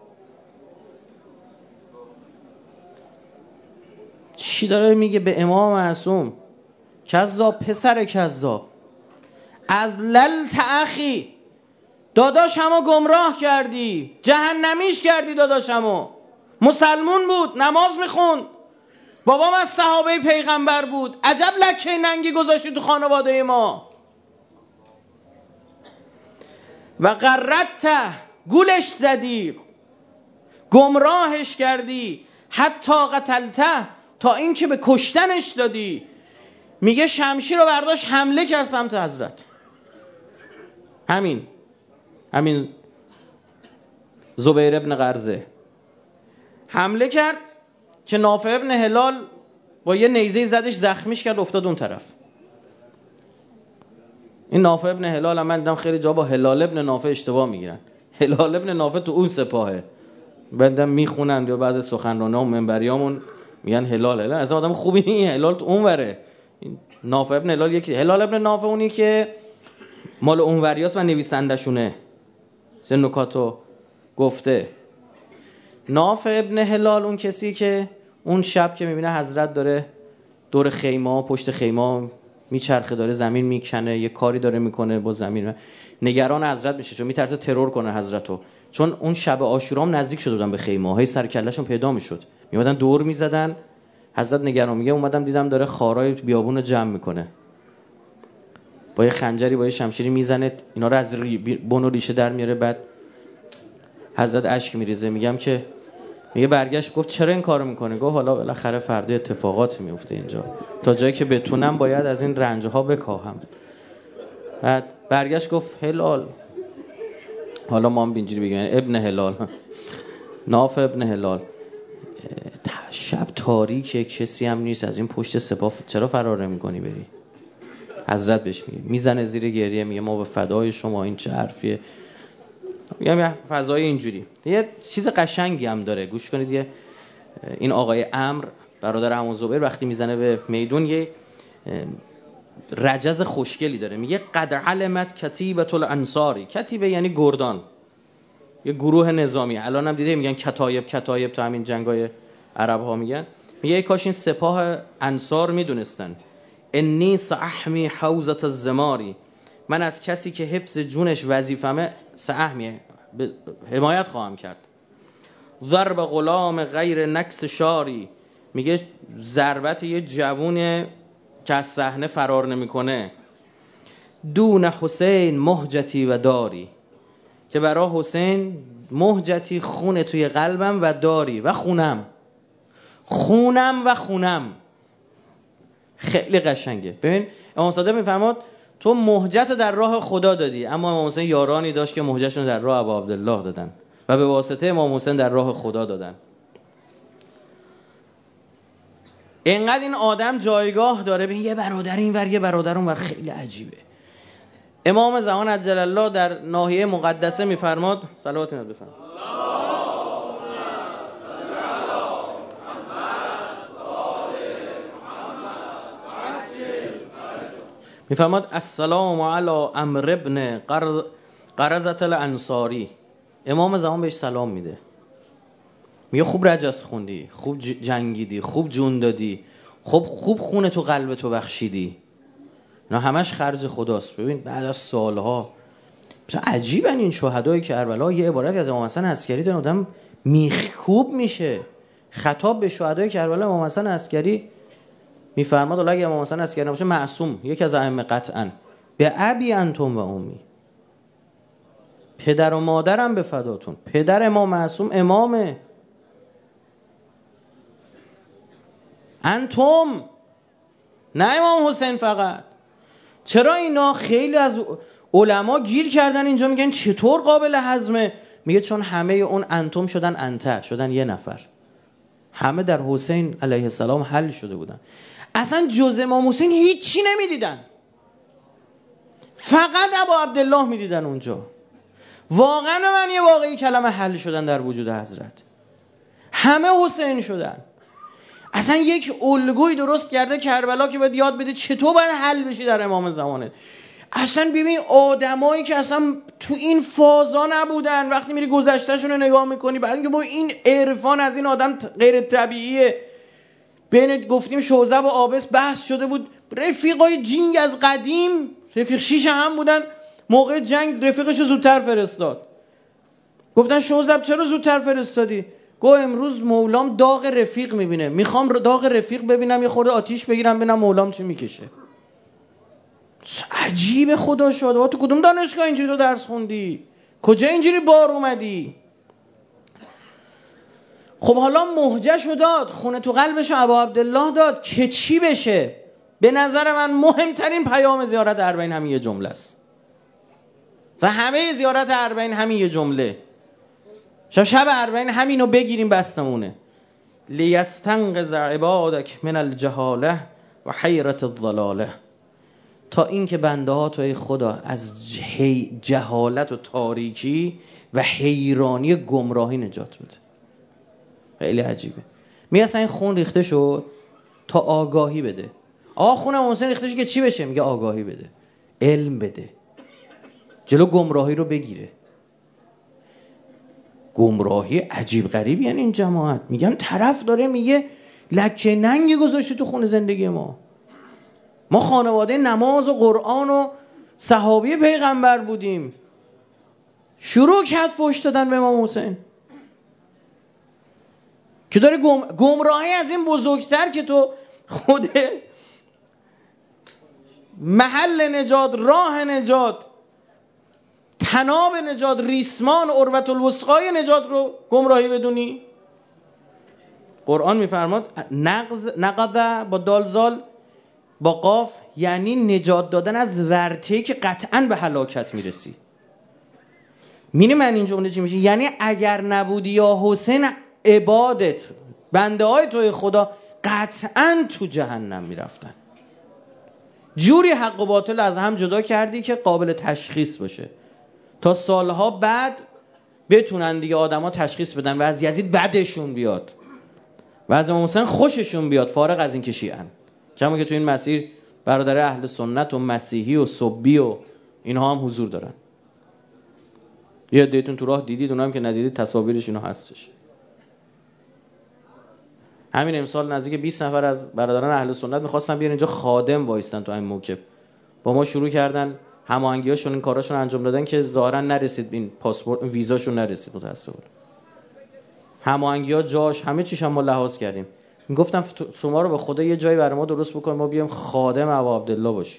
چی داره میگه به امام معصوم؟ کذاب، پسر کذاب. ازللت اخی، داداشمو گمراه کردی، جهنمیش کردی. داداشمو مسلمون بود، نماز میخوند، بابام از صحابه پیغمبر بود، عجب لکه ننگی گذاشتی تو خانواده ما. و غرته، گولش زدی، گمراهش کردی، حتی قتلته، تا این که به کشتنش دادی. میگه شمشیر رو برداشت حمله کرد سمت حضرت. همین همین زبیر ابن قرزه حمله کرد که نافع ابن هلال با یه نیزه زدش، زخمیش کرد، افتاد اون طرف. این نافع ابن هلال هم من دیدم خیلی جا با هلال ابن نافع اشتباه میگیرن. هلال ابن نافع تو اون سپاهه، بعدم میخونن یا بعضی سخنران‌ها و منبریامون میگن هلال. هلال اصلا آدم خوبی نیست، هلال تو اونوره. نافع ابن هلال یکی، هلال ابن نافع اونی که مال اونوریاست و نویسنده شونه، سه نکاتو گفته. نافع ابن هلال اون کسی که اون شب که میبینه حضرت داره دور خیمه، پشت خیمه میچرخه، داره زمین میکنه، یه کاری داره میکنه با زمین، نگران حضرت میشه چون میترسه ترور کنه حضرتو. چون اون شب عاشورا هم نزدیک شده بودن به خیمه، های سر کلهشون پیدا میشد، میومدن دور میزدن. حضرت نگران، میگه اومدم دیدم داره خارای بیابون رو جمع میکنه، با یه خنجری با یه شمشیری میزنه اینا رو از ری... بن و ریشه در میاره. بعد حضرت اشک میریزه. میگم که میگه برگشت گفت چرا این کارو میکنه؟ گفت حالا بالاخره فردا اتفاقات میفته اینجا، تا جایی که بتونم باید از این رنجها بکاهم. بعد برگشت گفت هلال، حالا ما هم اینجوری بگیم ابن هلال، نافع ابن هلال، شب تاریکه، کسی هم نیست، از این پشت سپاه چرا فرار نمی‌کنی بری؟ حضرت بهش میگه، میزنه زیر گریه، میگه ما به فدای شما، این چه حرفیه؟ میگم فضای اینجوری. یه چیز قشنگی هم داره، گوش کنید. یه این آقای عمرو برادر همون زبیر وقتی میزنه به میدون یه رجز خوشگلی داره، میگه قد علمت کتیبه الانصاری. کتیبه یعنی گردان، یه گروه نظامی. الان هم دیده میگن کتایب کتایب، تو همین جنگای عرب ها میگن. میگه کاش این سپاه انصار میدونستن انی ساحمی حوزه الزماری، من از کسی که حفظ جونش وظیفمه ساحمی حمایت خواهم کرد. ضرب غلام غیر نکس شاری، میگه ضربت یه جوونه که از صحنه فرار نمیکنه. دون حسین مهجتی و داری، که برای حسین مهجتی خونه توی قلبم و داری و خونم، خونم و خونم. خیلی قشنگه. ببین امام صادق میفرماد تو مهجت در راه خدا دادی، اما امام حسین یارانی داشت که مهجتشون در راه ابو عبدالله دادن و به واسطه امام حسین در راه خدا دادن. اینقدر این آدم جایگاه داره، به یه برادر این ور یه برادر اون ور، خیلی عجیبه. امام زمان عجل الله در ناحیه مقدسه میفرماد، صلوات میاد بفرماد، میفرماد السلام علی عمرو ابن قرزة الانصاری. امام زمان بهش سلام میده، میگه خوب رجز خوندی، خوب جنگیدی، خوب جون دادی، خوب خوب خونه تو قلب تو بخشیدی، نه همش خرج خداست. ببین بعد از سالها عجیبن این شهدای کربلا. یه عبارتی از امام حسن عسکری داره، آدم میخکوب میشه. خطاب به شهدای کربلا امام حسن عسکری میفرماد اگه امام حسن عسکری نباشه معصوم، یکی از ائمه قطعا، به ابی انتم و امی، پدر و مادرم به فداتون. پدر امام معصوم امامه. انتم، نه امام حسین فقط. چرا اینا خیلی از علما گیر کردن اینجا، میگن چطور قابل هضمه؟ میگه چون همه اون انتم شدن انت، شدن یه نفر. همه در حسین علیه السلام حل شده بودن. اصلا جز امام حسین هیچی نمیدیدن، فقط ابا عبدالله میدیدن اونجا. واقعا به معنی واقعی کلمه حل شدن در وجود حضرت. همه حسین شدن. اصلا یک الگوی درست کرده کربلا که باید یاد بده چطور باید حل بشی در امام زمانه. اصلا ببین آدمایی که اصلا تو این فازا نبودن، وقتی میری گذشتهشون رو نگاه میکنی بعد میگه با این عرفان از این آدم غیر طبیعیه. بین گفتیم شوزب و آبس بحث شده بود، رفیقای جنگ از قدیم، رفیق شیش هم بودن، موقع جنگ رفیقش زودتر فرستاد. گفتن شوزب چرا زودتر فرستادی؟ گو امروز مولام داغ رفیق میبینه، میخوام داغ رفیق ببینم، یه خورده آتیش بگیرم ببینم مولام چی میکشه. عجیب خدا شد. تو کدوم دانشگاه اینجوری رو درس خوندی؟ کجا اینجوری بار اومدی؟ خب حالا مهجهشو داد، خونه تو قلبشو ابا عبدالله داد که چی بشه؟ به نظر من مهمترین پیام زیارت اربعین همین یه جمله است. و همه زیارت اربعین همین یه جمله. شب شب اربعین همینو بگیریم بستمونه. لیستنقذ عبادک من الجهاله و حیرت الضلاله. تا اینکه بنده ها توی خدا از جهالت و تاریکی و حیرانی گمراهی نجات بده. خیلی عجیبه. میگه اصلا این خون ریخته شد تا آگاهی بده. آقا خون امام حسین ریخته شد که چی بشه؟ میگه آگاهی بده، علم بده، جلو گمراهی رو بگیره. گمراهی عجیب غریب یعنی این جماعت. میگم طرف داره میگه لکه ننگی گذاشته تو خون زندگی ما. ما خانواده نماز و قرآن و صحابی پیغمبر بودیم، شروع کرد فحش دادن به امام حسین. که داره گم... گمراهی از این بزرگتر که تو خود محل نجات، راه نجات، تناب نجات، ریسمان، عروة الوثقای نجات رو گمراهی بدونی. قرآن میفرماد نقض نقض با دالزال با قاف یعنی نجات دادن از ورطه‌ای که قطعاً به هلاکت میرسی. مینه من این جمله چی میشه؟ یعنی اگر نبودی یا حسین عبادت بنده های توی خدا قطعاً تو جهنم میرفتن. جوری حق و باطل از هم جدا کردی که قابل تشخیص باشه تا سالها بعد بتونن دیگه آدما تشخیص بدن و از یزید بدشون بیاد و از امام حسین خوششون بیاد، فارغ از این که شیعن. کما که تو این مسیر برادر اهل سنت و مسیحی و سبی و اینها هم حضور دارن. یه عده‌تون تو راه دیدید، اونم که ندیدید تصاویرش اینا هستش. همین امسال نزدیک بیست نفر از برادران اهل سنت می‌خواستن بیان اینجا خادم وایستن تو این موکب. با ما شروع کردن هماهنگی‌هاشون، این کاراشون انجام دادن که ظاهرا نرسید، این پاسپورت ویزاشون نرسید متأسفانه. هماهنگی‌ها جاش همه چیش هم ما لحاظ کردیم. میگفتم شما رو به خدا یه جایی برای ما درست بکن، ما بیام خادم ابا عبدالله باشیم.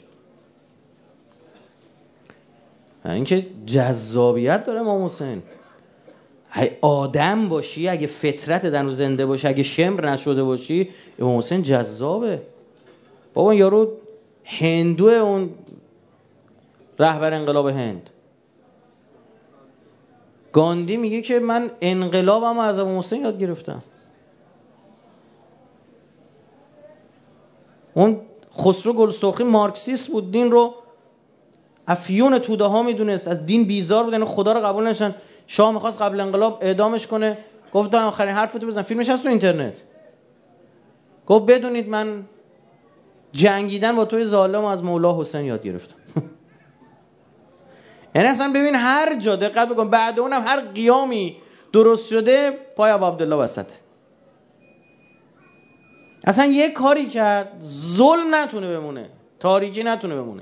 این که جذابیت داره امام حسین. اگه آدم باشی، اگه فطرت دنو زنده باشی، اگه شمر نشده باشی، امام حسین جذابه. بابا یارو هندوه، اون رهبر انقلاب هند. گاندی میگه که من انقلابم از امام حسین یاد گرفتم. اون خسرو گلسرخی مارکسیست بود، دین رو افیون توده ها میدونست، از دین بیزار بود، یعنی خدا رو قبول نشن. شاه میخواست قبل انقلاب اعدامش کنه، گفت آخرین حرفتو بزن، فیلمش هست تو اینترنت. گفت بدونید من جنگیدن با توی ظالم از مولا حسین یاد گرفتم. یعنی اصلا ببین هر جا دقت بکن، بعد اونم هر قیامی درست شده پای ابا عبدالله وسط. اصلا یه کاری کرد ظلم نتونه بمونه، تاریکی نتونه بمونه.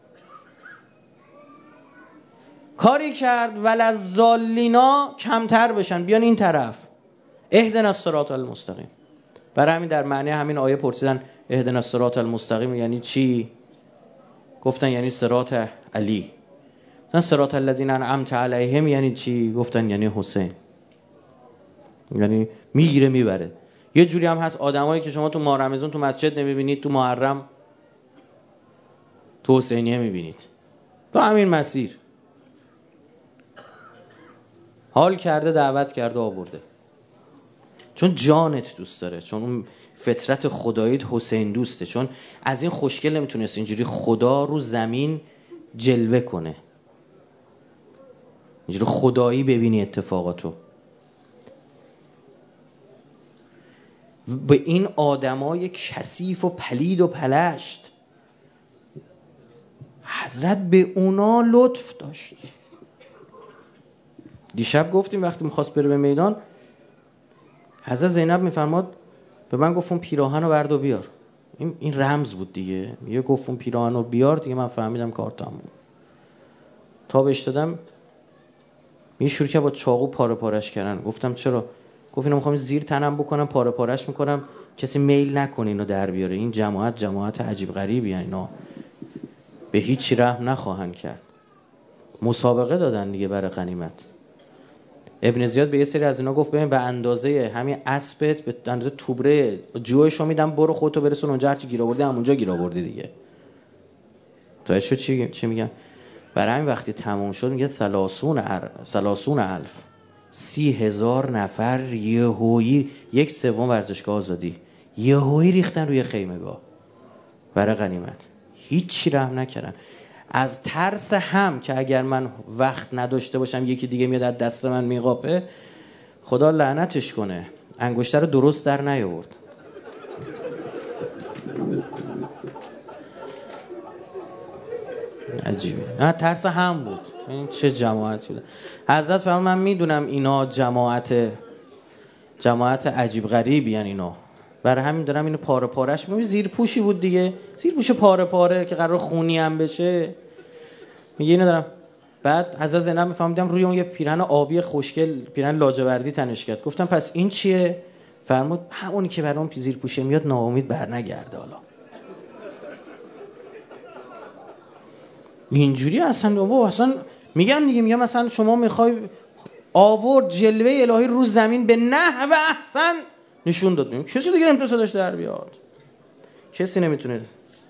کاری کرد وللضالینا کمتر بشن، بیان این طرف. اهدنا الصراط المستقیم. برای همین در معنی همین آیه پرسیدن اهدنا الصراط المستقیم یعنی چی؟ گفتن یعنی صراط علی. مثلا صراط الذین انعمت علیهم یعنی چی؟ گفتن یعنی حسین، یعنی میگیره میبره. یه جوری هم هست آدمایی که شما تو ماه رمضان تو مسجد نمیبینید، تو محرم تو حسینیه میبینید. تو همین مسیر حال کرده، دعوت کرده، آورده. چون جانت دوست داره، چون اون فطرت خداییت حسین دوسته، چون از این خوشگل نمیتونست اینجوری خدا رو زمین جلوه کنه، اینجوری خدایی ببینی اتفاقاتو. به این آدمای کثیف و پلید و پلشت حضرت به اونا لطف داشت. دیشب گفتیم وقتی میخواست بره به میدان، حضرت زینب میفرماد به من گفت اون پیراهن رو برد و بیار. این این رمز بود دیگه. یه گفت اون پیراهن رو بیار دیگه، من فهمیدم کار تموم. تا بهش دادم یه شروع که با چاقو پاره پارش کردن. گفتم چرا؟ گفت اینو میخوام زیر تنم بکنم، پاره پارش میکنم، کسی میل نکنه اینو در بیاره. این جماعت جماعت عجیب غریبی ان، اینا به هیچ رحم نخواهند کرد. مسابقه دادن دیگه برای غنیمت. ابن زیاد به یه سری از اینا گفت ببین به اندازه همین اسبت، به اندازه توبره جوشو میدم، برو خودتو برسون اونجا، هرچی گیر آوردی همونجا گیر آوردی دیگه. تو شو چی چی میگم؟ برای همین وقتی تموم شد میگه ثلاثون ار... ثلاثون الف، سی هزار نفر یهویی، یک سوم ورزشگاه آزادی یهویی ریختن روی خیمه‌گاه برای غنیمت. هیچی رحم نکردن. از ترس هم که اگر من وقت نداشته باشم یکی دیگه میاد از دست من میقاپه، خدا لعنتش کنه، انگشتر رو درست در نیاورد. عجیبه. نه ترس هم بود. این چه جماعتی بود. حضرت فرمان من میدونم اینا جماعت جماعت عجیب غریبی یعنی اینا، برای همین دارم اینو پاره پارش میگم. زیر پوشی بود دیگه، زیر پوش پاره پاره که قرار خونی هم بشه. میگه اینو دارم. بعد حضرت زینب میفهمیدم روی اون یه پیرهن آبی خوشگل، پیرهن لاجوردی تنش کرد. گفتم پس این چیه؟ فرمود همونی که برام زیر پوشه میاد ناامید برنگرده. حالا اینجوری اصلا بابا، اصلا میگم دیگه، میگم مثلا شما میخوای آورد جلوه الهی رو زمین به نحو احسن نشون داد. کسی دیگه نمیتونه صداش در بیاد، کسی نمیتونه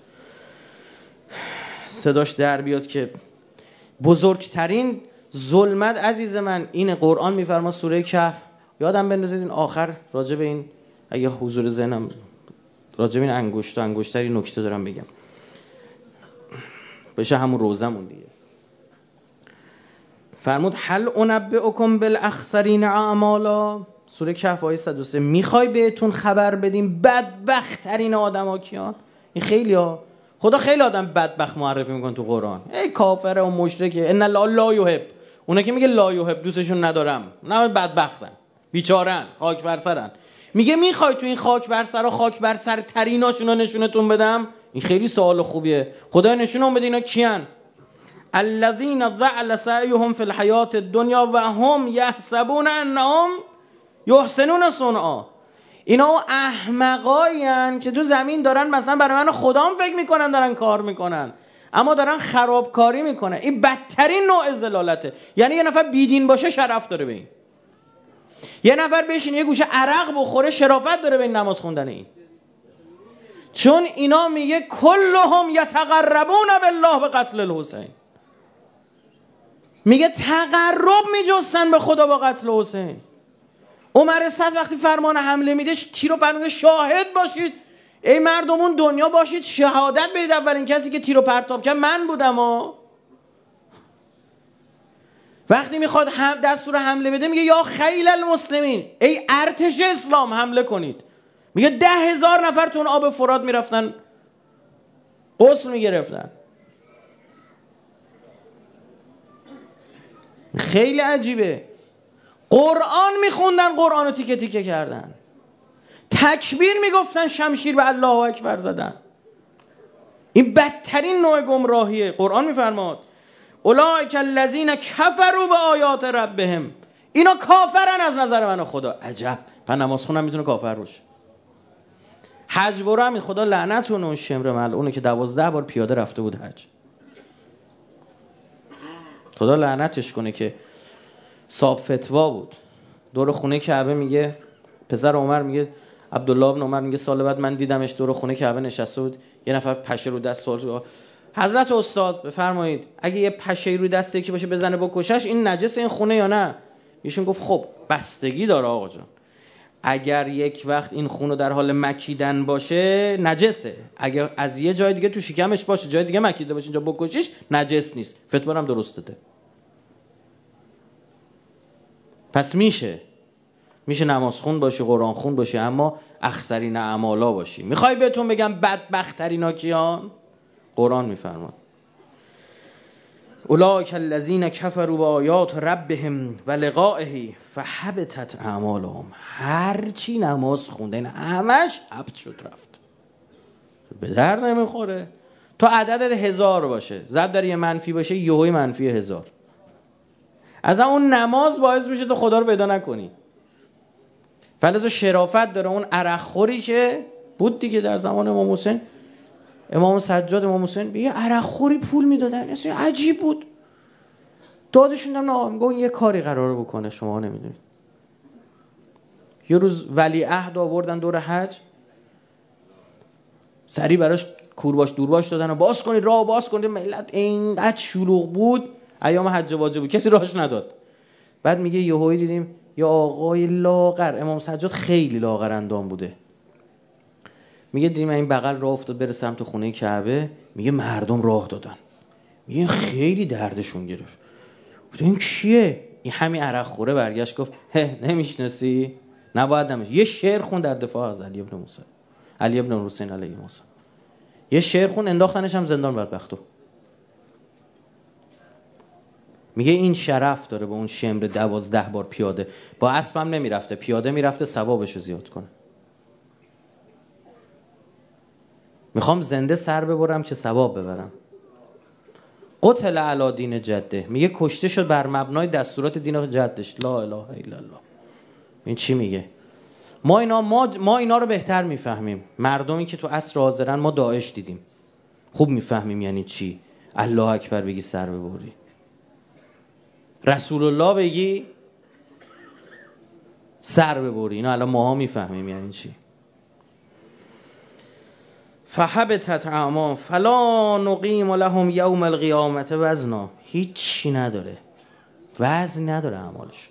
صداش در بیاد. که بزرگترین ظلمت عزیز من اینه. قرآن میفرما سوره کهف، یادم بندازید این آخر راجع به این، اگه حضور ذهنم راجع به این انگشت و انگشتری نکته دارم بگم، بشه همون روزمون دیگه. فرمود هل انبئکم بالاخسرین اعمالا، سوره کهف آیه صد و سه. میخوای بهتون خبر بدیم بدبخت ترین آدما کیان؟ این خیلی ها، خدا خیلی آدم بدبخت معرفی میکنه تو قرآن. ای کافره و مشرکه، ان الله لا یحب. اونا که میگه لا یحب دوستشون ندارم، نه بدبختن، بیچارن، خاک بر سرن. میگه میخوای تو این خاک بر سر و خاک بر سر تریناشونو نشونتون بدم؟ این خیلی سوال خوبیه. خدا نشونم بده اینا کیان؟ الذين ضل سعيهم في الحياة الدنيا وهم يحسبون انهم يحسنون صنعا. اینا احمقایین که تو زمین دارن مثلا برای من خدام فکر میکنن دارن کار میکنن، اما دارن خرابکاری میکنن. این بدترین نوع ضلالته. یعنی یه نفر بیدین باشه شرف داره به این، یه نفر بشینه یه گوشه عرق بخوره شرافت داره به این نماز خوندن این. چون اینا میگه کلهم یتقربون بالله به قتل الحسین، میگه تقرب میجستن به خدا با قتل حسین. عمر صد وقتی فرمان حمله میده تیر و پرتاب، شاهد باشید ای مردمون دنیا باشید، شهادت بدید اولین کسی که تیر و پرتاب کرد من بودم. ها وقتی میخواد دستور حمله بده میگه یا خیل المسلمین، ای ارتش اسلام حمله کنید. میگه ده هزار نفر تو اون آب فرات میرفتن غسل میگرفتن. خیلی عجیبه. قرآن میخوندن، قرآن رو تیکه تیکه کردن، تکبیر میگفتن، شمشیر به الله اکبر زدن. این بدترین نوع گمراهیه. قرآن میفرماد اولئک الذین کفروا بآیات ربهم، اینا کافرن از نظر من خدا. عجب، پس نماز خونم میتونه کافر باشه. حج برو همین، خدا لعنتونه اون شمر ملعونه که دوازده بار پیاده رفته بود حج. خدا لعنتش کنه که صاحب فتوا بود. دور خونه کعبه میگه، پسر عمر میگه، عبدالله ابن عمر میگه سال بعد من دیدمش دور خونه کعبه نشسته بود، یه نفر پشه رو دست سوال، حضرت استاد بفرمایید اگه یه پشه رو دست یکی باشه بزنه بکشش، این نجس این خونه یا نه؟ ایشون گفت خب بستگی داره آقا جان، اگر یک وقت این خونه در حال مکیدن باشه نجسه، اگر از یه جای دیگه تو شکمش باشه جای دیگه مکیده باشه اینجا بکشیش نجس نیست. فتوا هم درست داده. پس میشه میشه نماز خون باشی، قرآن خون باشی، اما اخسرین اعمالا باشی. میخوای بهتون بگم بدبخت‌ترینا کیان؟ قرآن میفرماد اولئک الذین کفروا بآیات ربهم و لقائه فحبطت اعمالهم. هر چی نماز خوندن همش حبط شد رفت، به درد نمیخوره. تو عدد هزار باشه، ضرب در یه منفی باشه، یهوی منفی هزار. از اون نماز باعث میشه تو خدا رو پیدا نکنی. فلذا شرافت داره اون عرق خوری که بود دیگه در زمان امام حسین، امام سجاد، امام حسین به یه عرق خوری پول میدادن، اصلا عجیب بود. دادشون هم نه، میگه اون یه کاری قراره بکنه شما نمیدونید. یه روز ولی عهد آوردن دور حج، سری براش کورباش دورباش دادن و باز کنید راه باز کنید. ملت اینقدر شلوغ بود، ایام حج واجب بود، کسی راهش نداد. بعد میگه یهویی دیدیم یا آقای لاغر، امام سجاد خیلی لاغر اندام بوده، میگه دیدیم این بغل راه افتاد بره سمت خونه کعبه، میگه مردم راه دادن، میگه خیلی دردشون گرفت. این کیه؟ این همین عرق خوره. برگشت گفت هه نمیشناسی؟ نباید نمیشناسی. یه شعر خون در دفاع از علی ابن موسی، علی ابن حسین علیه السلام، یه شعر خون، انداختنش هم زندان بدبختو. میگه این شرف داره به اون شمر دوازده بار پیاده، با اسبم نمیرفته، پیاده میرفته ثوابشو زیاد کنه. میخوام زنده سر ببرم که ثواب ببرم. قتل علی دین جده، میگه کشته شد بر مبنای دستورات دین جدش. لا اله الا الله. این چی میگه؟ ما اینا ما, ما اینا رو بهتر میفهمیم. مردمی که تو عصر حاضرن، ما داعش دیدیم، خوب میفهمیم یعنی چی الله اکبر بگی سر ببری، رسول الله بگی سر ببری. اینا الان ماها میفهمیم یعنی چی. فحبطت اعمالهم فلا نقیم لهم یوم القیامة وزنا. هیچی نداره، وزن نداره اعمالش،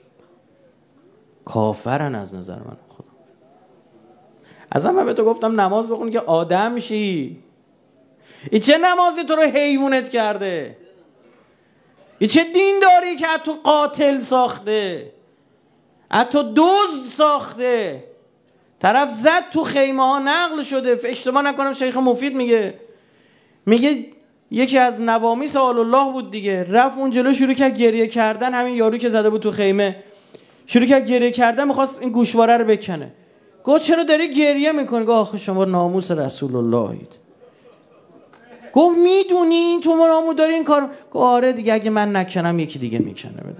کافرن از نظر من. خدا ازم من به تو گفتم نماز بخون که آدم شی. این چه نمازی تو رو حیوانت کرده؟ این چه دین داری که تو قاتل ساخته، تو دزد ساخته؟ طرف زد تو خیمه ها، نقل شده، اشتباه نکنم شیخ مفید میگه، میگه یکی از نوامیس آل الله بود دیگه، رفت اون جلو شروع کرد گریه کردن. همین یارو که زده بود تو خیمه شروع کرد گریه کردن، میخواست این گوشواره رو بکنه. گفت چرا داری گریه میکنی؟ گفت آخه شما ناموس رسول اللهید. گفت میدونی تو ناموس داری این کار؟ گفت آره دیگه، اگه من نکنم یکی دیگه میکنه. بدم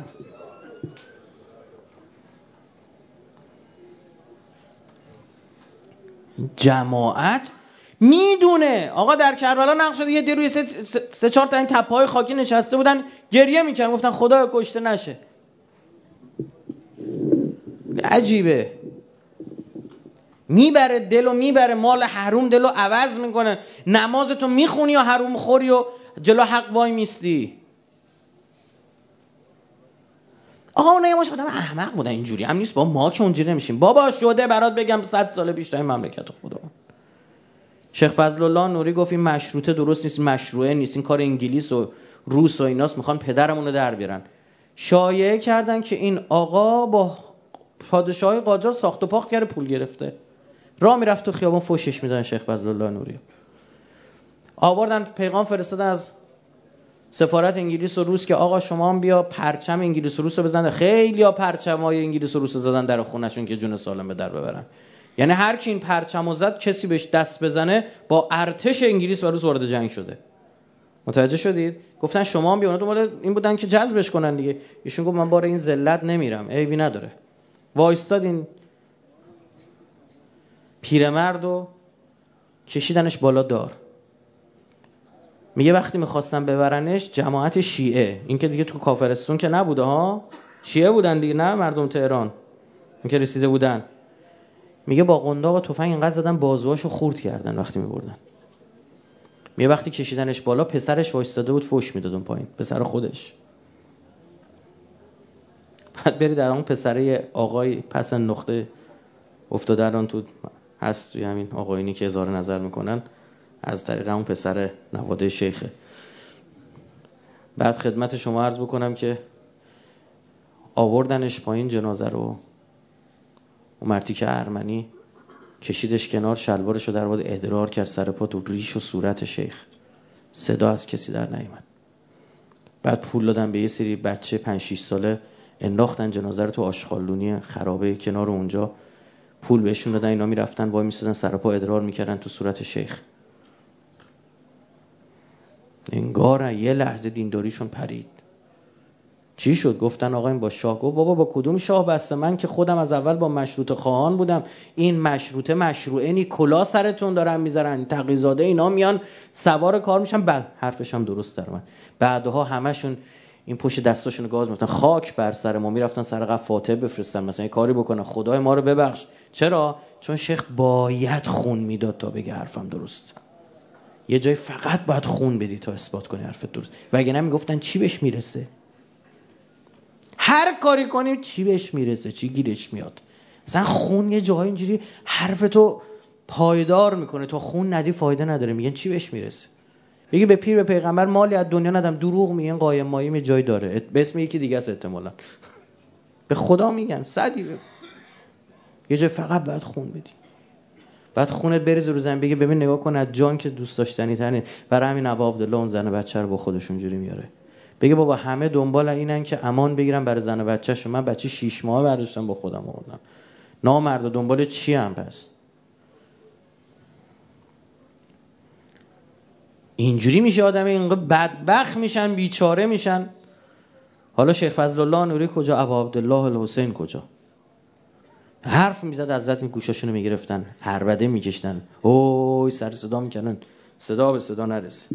جماعت میدونه. آقا در کربلا نقل شده یه دی روی سه, سه چهار تا این تپه‌های خاکی نشسته بودن گریه میکردن، گفتن خدا کشته نشه. عجیبه، میبره دل و میبره مال حروم، دل و عوض میکنه. نمازتو میخونی یا حروم خوری و جلو حق وای میستی. آقا اون نماش خودم احمق بودن، اینجوری هم نیست با ما که اونجوری نمیشیم. بابا شده برات بگم صد سال بیشتر این مملکت خدا. شیخ فضل الله نوری گفت این مشروطه درست نیست، مشروعه نیست، این کار انگلیس و روس و ایناست، میخوان پدرمون رو در بیارن. شایعه کردن که این آقا با پادشاهی قاجار ساخت و پاخت کرده، پول گرفته، راه میرفت تو خیابون فوشش میدن شیخ فضل الله نوری. آوردن پیغام فرستادن از سفارت انگلیس و روس که آقا شما هم بیا پرچم انگلیس و روس رو بزنه. خیلی ها پرچمای انگلیس و روس رو زدن در خونه‌شون که جون سالم به در ببرن. یعنی هر کی این پرچمو زد کسی بهش دست بزنه با ارتش انگلیس و روس وارد جنگ شده. متوجه شدید؟ گفتن شما هم بیا. اونا دنبال این بودن که جذبش کنن دیگه. ایشون گفت من بار این ذلت نمیرم، عیبی نداره. وایستاد این پیرمرد و کشیدنش بالا دار. میگه وقتی میخواستن ببرنش جماعت شیعه، این که دیگه تو کافرستون که نبوده ها، شیعه بودن دیگه، نه مردم تهران این که رسیده بودن، میگه با قنداق و تفنگ اینقدر زدن بازوهاشو خورد کردن وقتی میبردن. میگه وقتی کشیدنش بالا پسرش وایستاده بود فوش میداد اون پایین، پسر خودش. بعد بری در اون پسره آقای پس نقطه افتاده الان تو هست توی همین آقایونی که اظهار نظر میکنن از طریق اون پسر نواده شیخه. بعد خدمت شما عرض بکنم که آوردنش پایین جنازه رو، اون مرتیک ارمنی کشیدش کنار، شلوارشو در بعد ادرار کرد سر پا تو ریش و صورت شیخ، صدا از کسی در نیامد. بعد پول دادن به یه سری بچه پنج شش ساله، انداختن جنازه رو تو آشغالدونی خرابه کنار اونجا، پول بهشون دادن، اینا میرفتن وای میسادن سر پا ادرار میکردن تو صورت شیخ. انگار یه لحظه دینداریشون پرید. چی شد؟ گفتن آقا این با شاه. گفت بابا با کدوم شاه بسته؟ من که خودم از اول با مشروطه خواهان بودم. این مشروطه مشروعه نی، کلا سرتون دارن میذارن، تقی‌زاده اینا میان سوار کار میشن. بعد حرفش هم درست در اومد. بعدها همشون این پشت دستاشونو گاز می‌زدن، خاک بر سر ما، میرفتن سر قف فاتحه بفرستن، مثلا یه کاری بکنن خدای ما رو ببخش. چرا؟ چون شیخ باید خون میداد تا بگه حرفم درست. یه جای فقط باید خون بدی تا اثبات کنی حرفت درست، وگرنه میگفتن چی بهش میرسه، هر کاری کنیم چی بهش میرسه، چی گیرش میاد. مثلا خون یه جایی اینجوری حرفتو پایدار میکنه، تا خون ندی فایده نداره. میگن چی بهش میرسه. بگی به پیر به پیغمبر مالی از دنیا ندم، دروغ میگن، قایم ماییم یه جای داره، به اسم یکی دیگه است احتمالاً. به خدا میگن صدی یه جای فقط باید خون بدی، بعد خونت بریزه رو زمین، بگی ببین نگاه کن از جان که دوست داشتنی ترین. برای همین ابا عبدالله اون زن بچه رو با خودش اونجوری میاره. بگه بابا همه دنبال اینن که امان بگیرن برای زن بچه‌شون، من بچه شش ماه برداشتم با خودم آوردم. نامرد دنبال چی هم پس؟ اینجوری میشه آدم اینقدر بدبخت میشن، بیچاره میشن. حالا شیخ فضل الله نوری کجا؟ ابا عبدالله الحسین کجا؟ حرف میزد حضرت این گوشاشونو میگرفتن، عربده میکشتن، اوی سر صدا میکنن، صدا به صدا نرسه.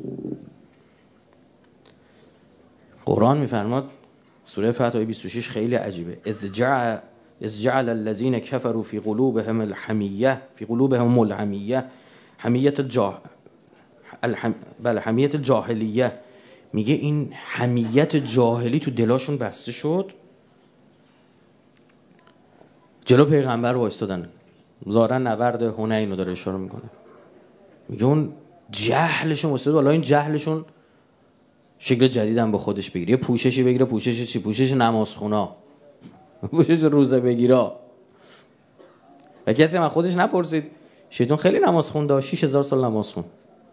قرآن میفرماد سوره فتح بیست و شش خیلی عجیبه. اذ جعل اذ جعل الذين كفروا في قلوبهم الحميه في قلوبهم الحميه حمیه الجاه الحم... بله حمیه الجاهلیه. میگه این حمیت جاهلی تو دلاشون بسته شد، جلو پیغمبر وایستادن. ظاهرا نبرد حنین رو داره اشاره میکنه. میگه اون جهلشون واسه والا این جهلشون شکل جدیدم به خودش بگیره، یه پوششی بگیره. پوشش چی؟ پوشش نمازخونا، پوشش روزه بگیرا. و کسی من خودش نپرسید شیطان خیلی نماز خونده، شش هزار سال نماز خون،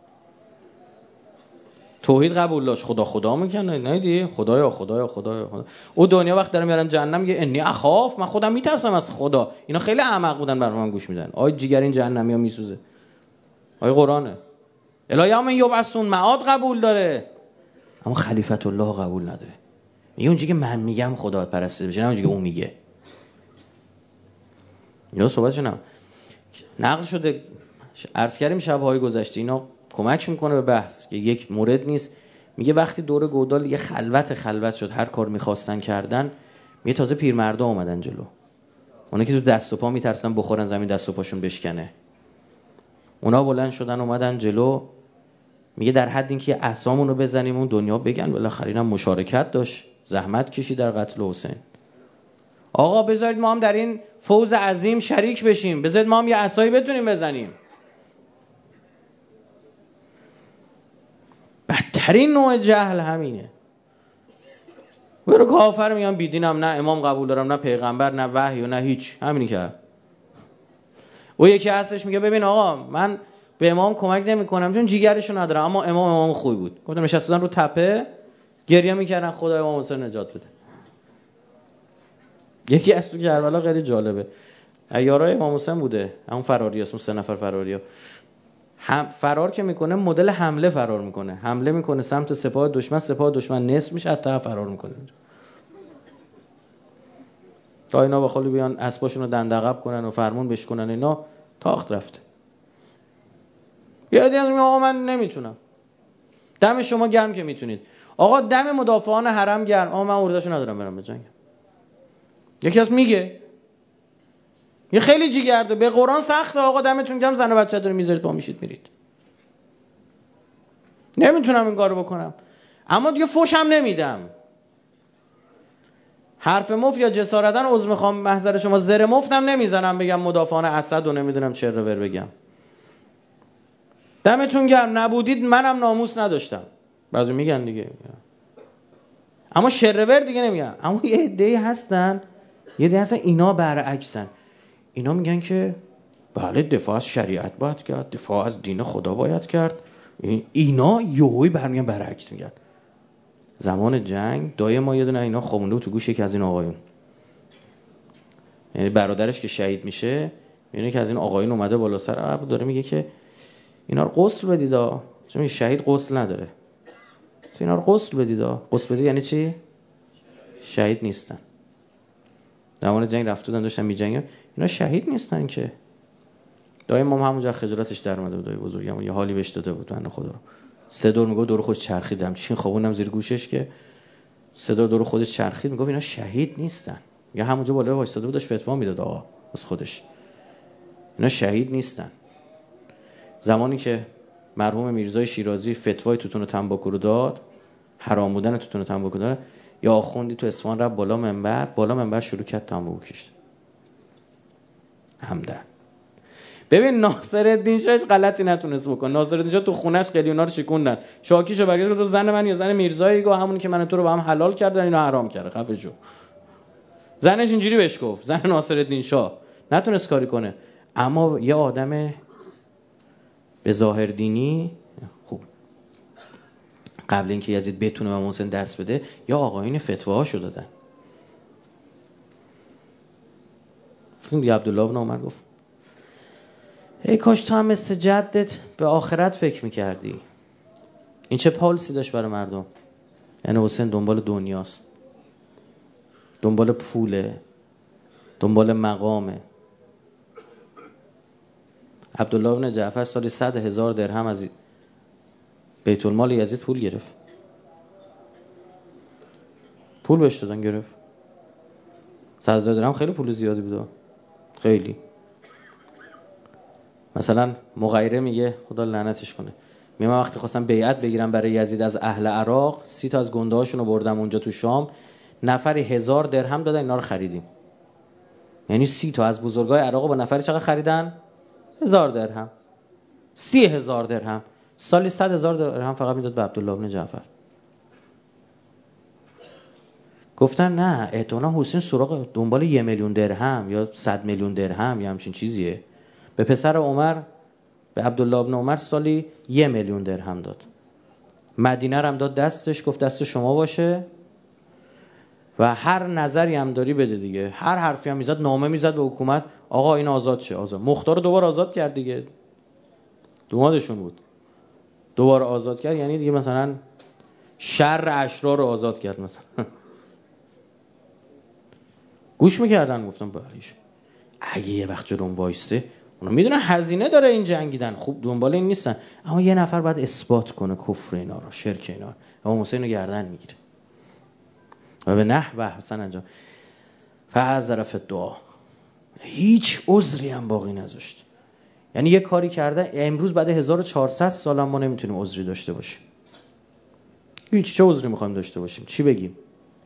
توحید قبول داشت، خدا خدا میکنه، نه دی خدایا خدایا خدایا خدا. او دنیا وقت داره میارن جهنم میگه انی اخاف، من خودم میترسم از خدا. اینا خیلی احمق بودن، برام من گوش میدن. آی جیگر این جهنمیا میسوزه. آی قرآنه الی یوم یبعثون، معاد قبول داره، اما خلیفت الله قبول نداره. میگه اونجوری که من میگم خدا پرستیده بشه، نه اونجوری که اون میگه. یا صحبتش نه نقل شده، عرض کردیم شب‌های گذشته، اینا کمک میکنه به بحث که یک مورد نیست. میگه وقتی دور گودال یه خلوت خلوت شد، هر کار میخواستن کردن، میگه تازه پیرمردا اومدن جلو. اونا که تو دست و پا میترسن بخورن زمین دست و پاشون بشکنه، اونا بلند شدن اومدن جلو. میگه در حد اینکه اعصامون رو بزنیم اون دنیا بگن بالاخره اینم مشارکت داشت، زحمت کشید در قتل حسین. آقا بذارید ما هم در این فوز عظیم شریک بشیم، بذارید ما هم یه عصایی بتونیم بزنیم. بدترین نوع جهل همینه. برو کافر میگم بیدینم، نه امام قبول دارم، نه پیغمبر، نه وحی و نه هیچ، همینی که او یکی هستش میگه ببین آقا من به امام کمک نمیکنم چون جیگرشو ندارم، اما امام امام خوبی بود. گفتم نشستن رو تپه گریه میکردن خدای امام حسین نجات بده. یکی از تو کربلا خیلی جالبه، یارای امام حسین بوده، اون فراریاست، اون سه نفر فراریا. هم فرار که میکنه مدل حمله فرار میکنه، حمله میکنه سمت سپاه دشمن، سپاه دشمن نصف میشه، حتی فرار میکنه تا اینا با خالی بیان اسباشون رو دندقب کنن و فرمون بشکنن. اینا تاخت رفته. یادی از میگه آقا من نمیتونم. دم شما گرم که میتونید. آقا دم مدافعان حرم گرم. آقا من اردشو ندارم برم بجنگم. یکی از میگه یه خیلی جیگرده، به قرآن سخته آقا دمتون گرم زن و بچه داره میذارید پا میشید میرید. نمیتونم این کارو بکنم، اما دیگه فوش هم نمیدم. حرف مفت یا جسارتن عذر میخوام محضر شما، زر مفتم نمیزنم بگم مدافعان اسد و نمیدونم چه رو بگم. دمتون گرم نبودید منم ناموس نداشتم. بعضی میگن دیگه، اما شرور دیگه نمیگن. اما یه عده‌ای هستن، یه عده هستن اینا برعکسن. اینا میگن که بله دفاع از شریعت باید کرد، دفاع از دین خدا باید کرد. اینا یهویی برمیگن برعکس میگن. زمان جنگ دای ما یه دونه اینا خوابونده بود تو گوش یکی از این آقایون، یعنی برادرش که شهید میشه میبینه که از این آقایون اومده بالا سر عبد داره میگه که اینا رو غسل بدیدا، چون شهید غسل نداره، اینا رو غسل بدیدا. غسل بدید یعنی چی؟ شهید نیستن. زمان جنگ رفته بودن داشتن میجنگن، اینا شهید نیستن که. دای ما همونجا خجالتش در اومده بود، دای بزرگم یه حالی بهش داده بود بنده خدا رو. سه دور میگه دور خودش چرخیدم، چین خوابونم زیر گوشش که سه دور دور خودش چرخید. میگه اینا شهید نیستن. یا همونجا بالا وایساده بود داشت فتوا میداد آقا از خودش. اینا شهید نیستن. زمانی که مرحوم میرزای شیرازی فتوای توتون تنباکو رو داد، حرام بودن توتون تنباکو داد، یا آخوندی تو اصفهان رفت بالا منبر، بالا منبر شروع کرد تنباکو کشید. همدن. ببین ناصرالدین شاه هیچ غلطی نتونست بکنه. ناصرالدین شاه تو خونش قلیونا رو شکوندن. شاکیشو برگشت تو زن من یا زن میرزایی گفت همونی که من تو رو با هم حلال کردن اینا حرام کرده. خفه شو. زنش اینجوری بهش گفت. زن ناصرالدین شاه نتونست کاری کنه. اما یه آدم به ظاهر دینی خوب قبل اینکه یزید بتونه به محسن دست بده یا آقایون فتواهاشو دادن. فیلم عبدالله بن عمر گفت ای کاش تو هم مثل جدت به آخرت فکر میکردی. این چه پالیسی داشت برای مردم؟ یعنی حسین دنبال دنیاست، دنبال پوله، دنبال مقامه. عبدالله بن جعفر سالی صد هزار درهم از بیت المال یزید پول گرفت. پول بهش دادن گرفت. صد هزار درهم خیلی پول زیادی بود. خیلی. مثلا مغیره میگه خدا لعنتش کنه، میگه من وقتی خواستم بیعت بگیرم برای یزید از اهل عراق، سی تا از گنده هاشون رو بردم اونجا تو شام، نفری هزار درهم دادن اینا رو خریدیم. یعنی سی تا از بزرگای عراق با نفری چقدر خریدن؟ هزار درهم. سی هزار درهم. سالی صد هزار درهم فقط میداد به عبدالله بن جعفر. گفتن نه احتمالاً حسین سراغ دنبال یه میلیون درهم یا صد میلیون درهم یا همچین چیزیه. به پسر عمر، به عبدالله بن عمر سالی یه میلیون درهم داد. مدینه رو هم داد دستش، گفت دست شما باشه و هر نظری هم داری بده دیگه. هر حرفی هم میزد، نامه میزد به حکومت آقا این آزاد شه. آزاد. مختار دوباره آزاد کرد دیگه، دومادشون بود، دوباره آزاد کرد. یعنی دیگه مثلا شر اشرار رو آزاد کرد مثلا. گوش میکردن. گفتم باریش اگه یه وقت جلوم وایسته، اونا میدونن هزینه داره این جنگیدن، خوب دنبال این نیستن، اما یه نفر باید اثبات کنه کفر اینا رو، شرک اینا رو. امام حسین رو گردن میگیره و به نحو حسن انجام فحذر فی الدعا، هیچ عذری هم باقی نذاشت. یعنی یه کاری کرده امروز بعد هزار و چهارصد سال هم ما نمیتونیم عذری داشته باشیم. هیچ چه عذری میخوایم داشته باشیم؟ چی بگیم؟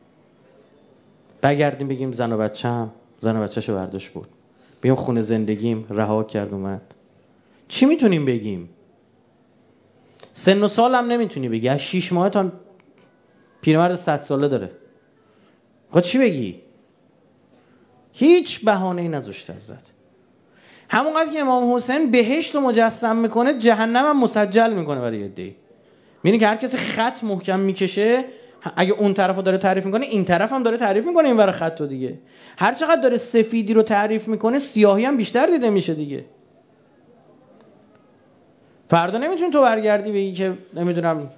بگردیم بگیم زن و بچه‌م، زن و بچه‌شو برداشت برد، بگیم خونه زندگیم رها کرد اومد. چی میتونیم بگیم؟ سن و سال هم نمیتونی بگی. از شش ماه تا پیرمرد صد ساله داره. خب چی بگی؟ هیچ بهانه‌ای نذاشته حضرت. همونقدر که امام حسین بهشت رو مجسم میکنه، جهنم هم مسجل میکنه برای عده‌ای. می‌بینی که هر کسی خط محکم میکشه، اگه اون طرفو داره تعریف میکنه این طرف هم داره تعریف میکنه این ور خطو دیگه. هر چقدر داره سفیدی رو تعریف میکنه سیاهی هم بیشتر دیده میشه دیگه. فردا نمیتونی تو برگردی بگی که نمیدونم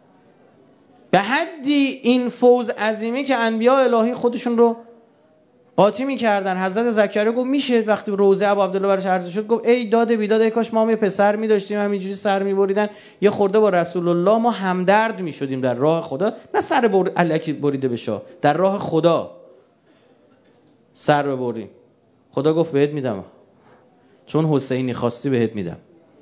به حدی این فوز عظیمی که انبیاء الهی خودشون رو قاطی می‌کردن. حضرت زکریا گفت میشه، وقتی روزه ابو عبدالله براش عرضه شد گفت ای داد بیداد، ای کاش ما هم یه پسر می‌داشتیم همینجوری سر می‌بریدن یه خورده با رسول الله ما همدرد می‌شدیم در راه خدا، نه سر بر... الکی بریده بشه، در راه خدا سر ببریم. خدا گفت بهت میدم، چون حسینی خواستی بهت میدم.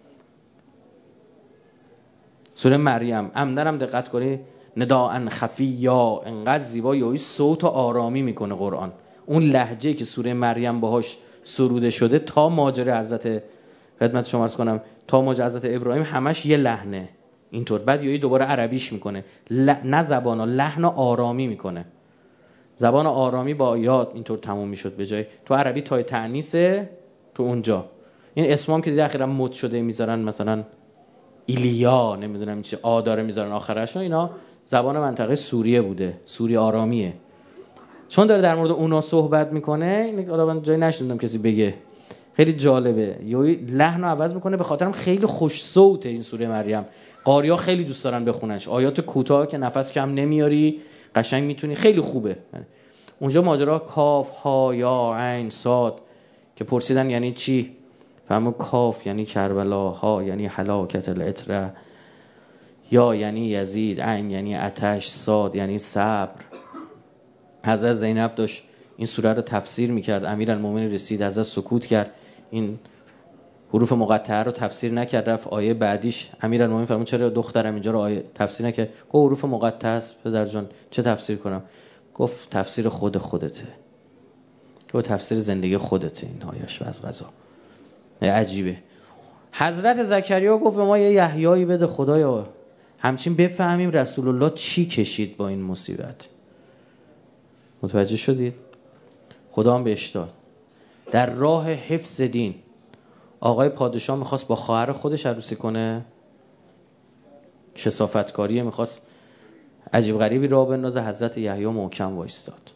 سوره مریم عمدنم دقت کنی نداء خفیا، انقدر زیبا یهویی صوت و آرامی میکنه قرآن. اون لهجه که سوره مریم باهاش سروده شده تا ماجرا حضرت خدمت شما عرض کنم تا ماجرا حضرت ابراهیم همش یه لحنه اینطور، بعد یهویی دوباره عربیش میکنه، ل... نه زبان و لحن و آرامی میکنه. زبان آرامی با آیات اینطور تموم میشد، به جای تو عربی تای تأنیسه تو اونجا. این اسمام که دیگه اخیرا مد شده میذارن، مثلا ایلیا نمیدونم چه آ داره میذارن آخرش، اینا زبان منطقه سوریه بوده، سوری آرامیه. چون داره در مورد اونا صحبت میکنه، این حالا من جایی نشنیدم کسی بگه، خیلی جالبه، یا لحن رو عوض میکنه. به خاطرم خیلی خوش صوته این سوره مریم، قاریا خیلی دوست دارن بخوننش، آیات کوتاه که نفس کم نمیاری، قشنگ میتونی، خیلی خوبه. اونجا ماجرا کاف ها یا عین صاد که پرسیدن یعنی چی، فهمو کاف یعنی کربلا، ها یعنی هلاکت الاتره، یا یعنی یزید، عین یعنی آتش، صاد یعنی صبر. حضرت زینب داشت این سوره رو تفسیر میکرد، امیرالمومنین رسید، حضرت سکوت کرد، این حروف مقطعه رو تفسیر نکرد، رفت آیه بعدیش. امیرالمومنین فرمود چرا دخترم اینجا رو آیه تفسیر نکرد؟ گفت حروف مقطعه است پدر جان، چه تفسیر کنم؟ گفت تفسیر خود خودته، گفت تفسیر زندگی خودته این آیه‌اش از قضا. عجیبه. حضرت زکریا گفت به ما یه یحیایی بده خدایا، همچین بفهمیم رسول الله چی کشید با این مصیبت. متوجه شدید؟ خدا هم بهش داد. در راه حفظ دین آقای پادشاه میخواست با خواهر خودش عروسی کنه، کثافتکاریه، میخواست عجیب غریبی راه بندازه. حضرت یحیی محکم وایستاد،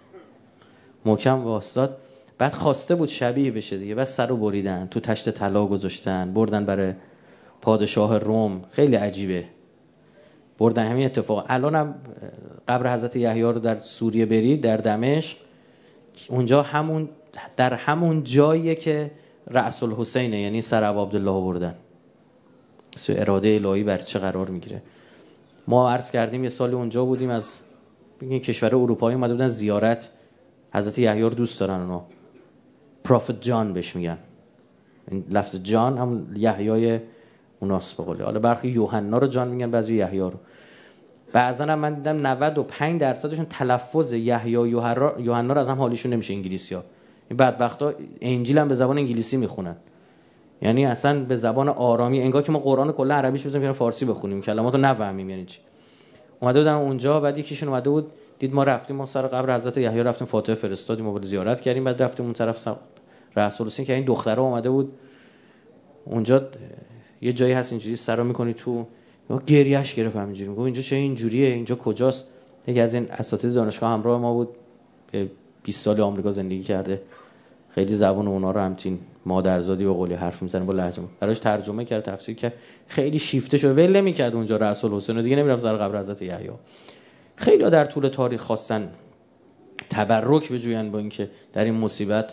محکم وایستاد. بعد خواسته بود شبیه بشه دیگه، بس سر رو بریدن، تو تشت طلا گذاشتن، بردن برای پادشاه روم. خیلی عجیبه، بردن. همین اتفاق الانم قبر حضرت یحیی رو در سوریه برید، در دمشق، اونجا همون در همون جاییه که رأس الحسینه، یعنی سر ابو عبدالله بردن. سو اراده الهی بر چه قرار میگیره. ما عرض کردیم یه سالی اونجا بودیم، از این کشور اروپایی اومده بودن زیارت، حضرت یحیی رو دوست دارن اونا، پروفت جان بهش میگن. این لفظ جان هم یحیای اوناست به قوله. حالا برخی یوحنا رو جان میگن، بعضی یحیی رو. بعضا هم من دیدم نود و پنج درصدشون تلفظ یحیی و یوحنا رو از هم حالیشون نمیشه انگلیسی‌ها. این بدبختا انجیل هم به زبان انگلیسی میخونن، یعنی اصلا به زبان آرامی، انگار که ما قرآن کلا عربیش بزنیم که فارسی بخونیم، کلماتو نفهمیم یعنی چی. اومده بودن اونجا، بعد یکیشون اومده بود دید ما رفتیم، ما سر قبر حضرت یحیی رفتیم فاتحه فرستادیم و زیارت کردیم، بعد رفتیم اون طرف رسول حسین که این دختره اومده بود اونجا، یه جایی هست اینجوری سرا میکنی تو، ما گریهش گرفت همینجوری، میگه اینجا چه اینجوریه، اینجا کجاست؟ یکی از این اساتید دانشگاه همراه ما بود، بیست سال آمریکا زندگی کرده، خیلی زبان اونا رو همچین مادرزادی و قولی حرف میزنه با لهجه، براش ترجمه کرد، تفسیر کرد، خیلی شیفته شد، ول نمیکرد اونجا رسول حسین دیگه، نمیرفت سر قبر حضرت یحیی. خیلی در طول تاریخ خواستن تبرک بجوین با اینکه در این مصیبت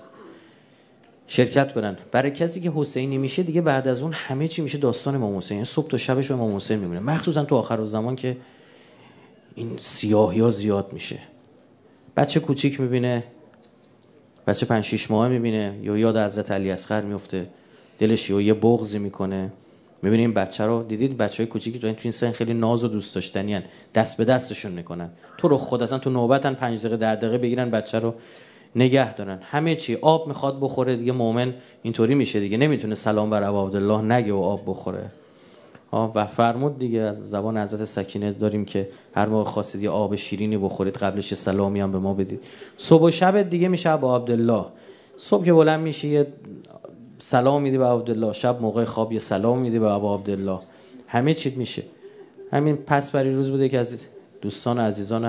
شرکت کنن. برای کسی که حسینی میشه دیگه بعد از اون همه چی میشه داستان امام حسین، صبح تا شبش امام حسین میمونه، مخصوصا تو آخر زمان که این سیاهی‌ها زیاد میشه. بچه کوچیک میبینه، بچه پنج شش ماهه میبینه، یا یاد حضرت علی اصغر میفته، دلش یه بغضی میکنه. میبینیم بچه رو دیدید، بچهای کوچیکی تو این سن خیلی ناز و دوست داشتنیان، دست به دستشون میکنن، تو رو خود اصلا تو نوبتن پنج دقیقه ده دقیقه بگیرن بچه رو نگه دارن. همه چی آب میخواد بخوره دیگه، مومن اینطوری میشه دیگه، نمیتونه سلام بر ابو عبدالله نگه و آب بخوره. ها و فرمود دیگه از زبان حضرت سکینه داریم که هر موقع خواستید یه آب شیرینی بخورید قبلش سلامی هم به ما بدید. صبح و شب دیگه میشه ابو عبدالله، صبح که بلند میشی یه سلام میدی به ابو عبدالله، شب موقع خواب یه سلام میدی به ابو عبدالله، همه چیت میشه. همین پس بری روز بوده که از دوستان عزیزان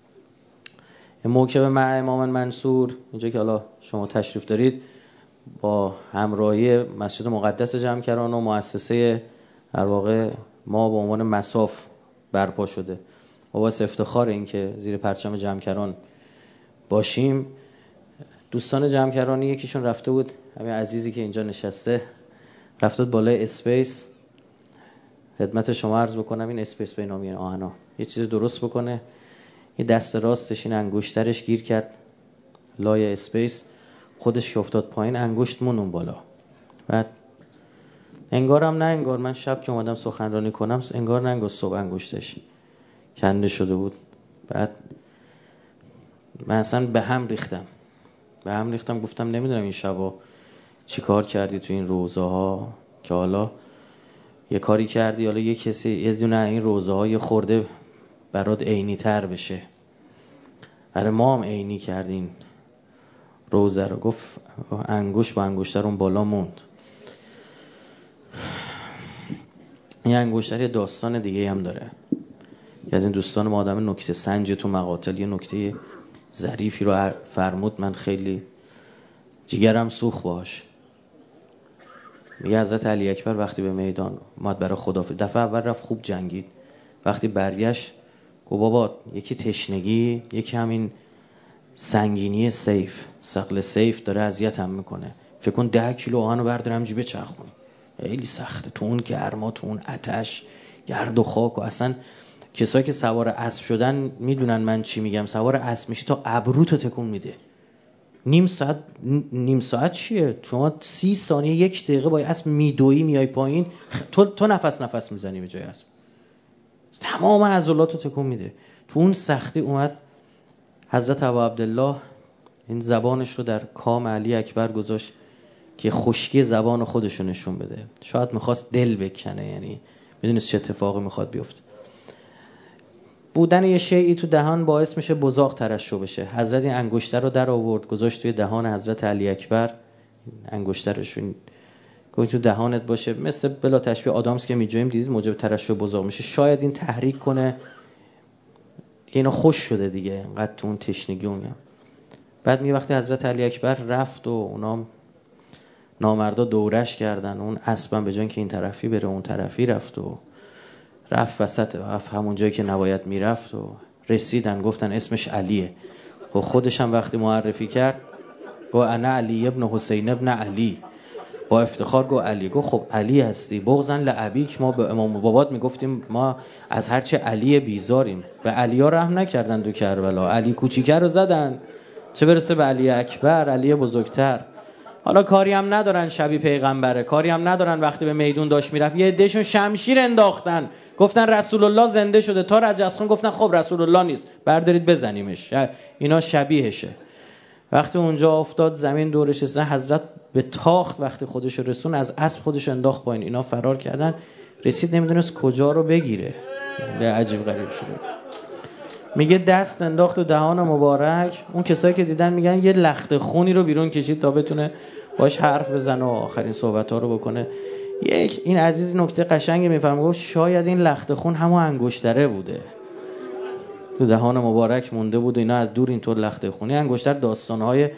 موکب مع امام منصور اینجا که حالا شما تشریف دارید، با همراهی مسجد مقدس جمکران و مؤسسه در واقع ما به عنوان مصاف برپا شده، با واسه افتخار این که زیر پرچم جمکران باشیم. دوستان جمع‌کرانی یکیشون رفته بود، همین عزیزی که اینجا نشسته، رفته بود بالای اسپیس. خدمت شما عرض بکنم این اسپیس به نام این آهنا یه چیز درست بکنه، این دست راستش این انگشترش گیر کرد لای اسپیس، خودش که افتاد پایین، انگشت مون اون بالا. بعد انگارم نه انگار من شب که اومدم سخنرانی کنم، انگار نه انگار صبح انگشتش کنده شده بود. بعد من اصلا به هم ریختم به هم ریختم گفتم نمیدونم این شبا چی کار کردی تو این روزه ها که حالا یه کاری کردی، حالا یه کسی یه دونه این روزه ها یه خورده برات عینی تر بشه. برای ما هم عینی کردین روزه رو. گفت انگشت با انگشتر اون بالا موند. این انگشتر یه داستان دیگه هم داره. یه از این دوستان ما آدم نکته سنج تو مقاتل یه نکته ظریفی رو فرمود، من خیلی جیگرم سوخت باش. میگه حضرت علی اکبر وقتی به میدان اومد برای خدافظی، دفعه اول رفت خوب جنگید، وقتی برگشت گفت بابا یکی تشنگی، یکی همین سنگینی سیف، ثقل سیف داره اذیتم میکنه، فکر کن ده کیلو آهن رو بردارم جیبه چرخونی، خیلی سخته تو اون گرما، تو اون آتش، گرد و خاک. و اصلا کسایی که سوار اسب شدن میدونن من چی میگم، سوار اسب میشی تا ابروتو تکون میده. نیم ساعت نیم ساعت چیه؟ شما سی ثانیه یک دقیقه با اسب میدویی میای پایین، تو تو نفس نفس میزنی به جای اسب، تمام عضلاتو تکون میده. تو اون سختی اومد حضرت ابا عبدالله این زبانش رو در کام علی اکبر گذاشت که خشکی زبان خودشو نشون بده. شاید میخواست دل بکنه، یعنی میدونست چه اتفاقی میخواد بیفته. بودن یه شیئی تو دهان باعث میشه بزاق ترشح بشه. حضرت این انگشتر رو در آورد گذاشت توی دهان حضرت علی اکبر. انگشترشون گویا تو دهانت باشه، مثل بلا تشبیه آدامس که میجویم دیدید موجب ترشح بزاق میشه. شاید این تحریک کنه که اینا خوش شده دیگه، اینقدر تو اون تشنگی اونم. بعد می وقتی حضرت علی اکبر رفت و اونا نامردا دورش کردن، اون اسبم به جای اینکه این طرفی بره اون طرفی رفت و رفت وسط وقت همون جایی که نباید میرفت و رسیدن گفتن اسمش علیه. و خودش هم وقتی معرفی کرد گفت انا علی ابن حسین ابن علی، با افتخار گفت علی. گفت خب علی هستی، بغضن لابیک، ما به امام بابات میگفتیم ما از هرچه علی بیزاریم. به علی ها رحم نکردن دو کربلا، علی کوچیکه رو زدن، چه برسه به علی اکبر، علی بزرگتر. حالا کاری هم ندارن شبیه پیغمبره، کاری هم ندارن وقتی به میدون داشت میرفت یه عدهشون شمشیر انداختن، گفتن رسول الله زنده شده. تا رجسخون گفتن خب رسول الله نیست، بردارید بزنیمش، اینا شبیهشه. وقتی اونجا افتاد زمین دورش است، حضرت به تاخت وقتی خودش رسون از اسب خودش انداخت پایین، اینا فرار کردن. رسید نمیدونست کجا رو بگیره، عجیب غریب شده. میگه دست انداخت و دهان مبارک. اون کسایی که دیدن میگن یه لخت خونی رو بیرون کشید تا بتونه باش حرف بزنه و آخرین صحبت‌ها رو بکنه. یک این عزیز نکته قشنگی میفهمه، گفت شاید این لخت خون همون انگشتره بوده، تو دهان مبارک مونده بود و اینا از دور اینطور لخت خونی. انگشتر داستان‌های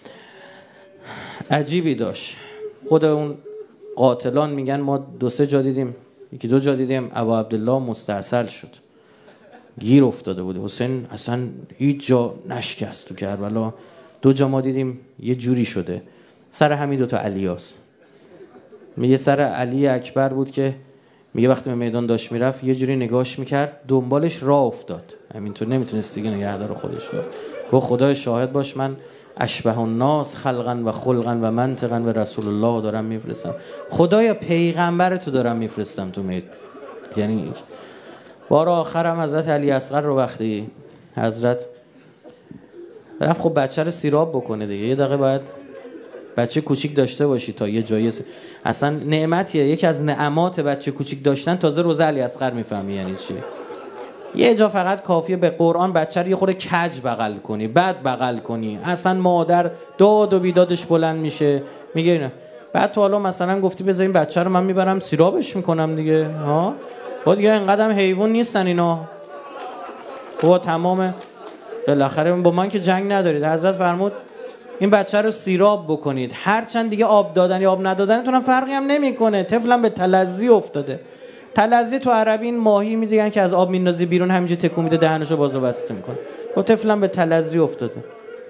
عجیبی داشت. خود اون قاتلان میگن ما دو سه جا دیدیم، یکی دو جا دیدیم ابا عبدالله مستعسل شد، گیر افتاده بود. حسین اصلا هیچ جا نشکست تو کربلا. دو جا ما دیدیم یه جوری شده. سر همین دو تا علیاس. میگه سر علی اکبر بود که میگه وقتی به میدان داشت میرفت یه جوری نگاش میکرد، دنبالش راه افتاد، همینطور نمیتونست دیگه نگهدار خودش رو. گفت خدای شاهد باش من اشبه الناس خلقا و خلقا و منطقا و رسول الله دارم میفرستم، خدایا پیغمبر تو دارم میفرستم تو میدان. یعنی بار آخرم حضرت علی اصغر رو وقتی حضرت رفت خب بچه رو سیراب بکنه دیگه، یه دقیقه باید بچه کوچیک داشته باشی تا یه جایی اصلا نعمتیه. یکی از نعمات بچه کوچیک داشتن تازه روزه علی اصغر میفهمی یعنی چی. یه جا فقط کافیه به قرآن بچه رو یه خورده کج بغل کنی، بعد بغل کنی، اصلا مادر داد و بیدادش بلند میشه. میگه اینا بعد تو حالا مثلا گفتی بذار این بچه رو من میبرم سیرابش میکنم دیگه، ها با دیگه اینقدر حیوان نیستن اینا. با تمام بالاخره با من که جنگ ندارید. حضرت فرمود این بچه رو سیراب بکنید، هرچند دیگه آب دادن یا آب ندادنتون هم فرقی هم نمیکنه. طفلم به تلذی افتاده. تلذی تو عربی این ماهی میگن که از آب میندازی بیرون همینجوری تکون میده دهنشو باز و بسته میکنه. با طفلم به تلذی افتاده.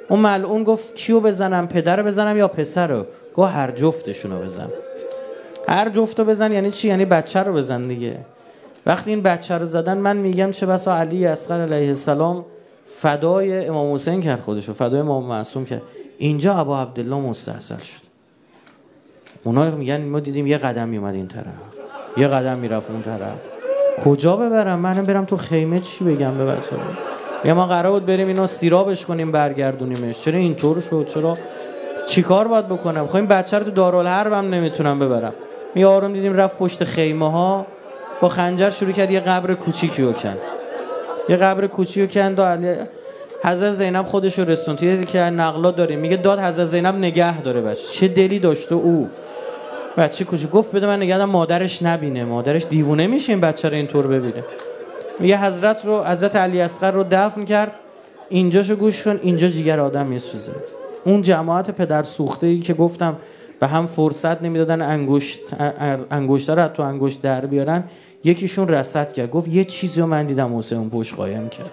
اون ملعون گفت کیو بزنم، پدر بزنم یا پسر رو؟ گفت هر جفتشون رو بزن. هر جفت رو بزن یعنی چی؟ یعنی بچه رو بزن دیگه. وقتی این بچه رو زدن، من میگم چه بسا علی اصغر علیه السلام فدای امام حسین کرد خودشو، فدای امام معصوم کرد. اینجا ابا عبدالله مستحصل شد. اونا میگن ما دیدیم یه قدم میومد این طرف، یه قدم میرفت اون طرف. کجا ببرم؟ منم برم تو خیمه چی بگم به بچه‌ها؟ یا ما قرار بود بریم اینو سیرابش کنیم برگردونیمش، چرا اینطور شد؟ چرا چیکار باید بکنم؟ خب این بچه رو تو دارالحرب هم نمیتونم ببرم. می آروم دیدیم رفت پشت خیمه ها با خنجر شروع کرد یه قبر کوچیکی رو کند. یه قبر کوچیکی رو کند و علی حضرت زینب خودش رو رسوند. توی که نقلا داریم میگه داد حضرت زینب نگه داره بچه. چه دلی داشته او بچه کوچیک. گفت بده من نگه دارم مادرش نبینه، مادرش دیوونه میشه این بچه رو اینطور ببینه. میگه حضرت رو حضرت علی اصغر رو دفن کرد. اینجاشو گوش کن، اینجا جیگر آدم میسوزه. اون جماعت پدر سوخته‌ای که گفتم به هم فرصت نمیدادن انگشت انگشتر رو تو انگشت در بیارن، یکیشون رصد کرد گفت یه چیزی رو من دیدم حسین پشت قایم کرد.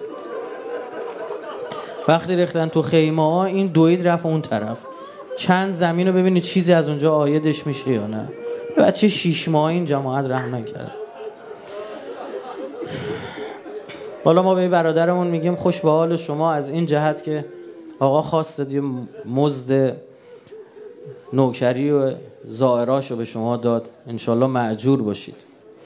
وقتی ریختن تو خیمه ها این دوید رفت اون طرف، چند زمین رو ببینید چیزی از اونجا عایدش میشه یا نه. بچه شیش ماه این جماعت رحم نکرد. حالا ما به این برادرمون میگیم خوش به حال شما از این جهت که آقا خواست یه مزد نوکری و زائراشو به شما داد، انشالله مأجور باشید.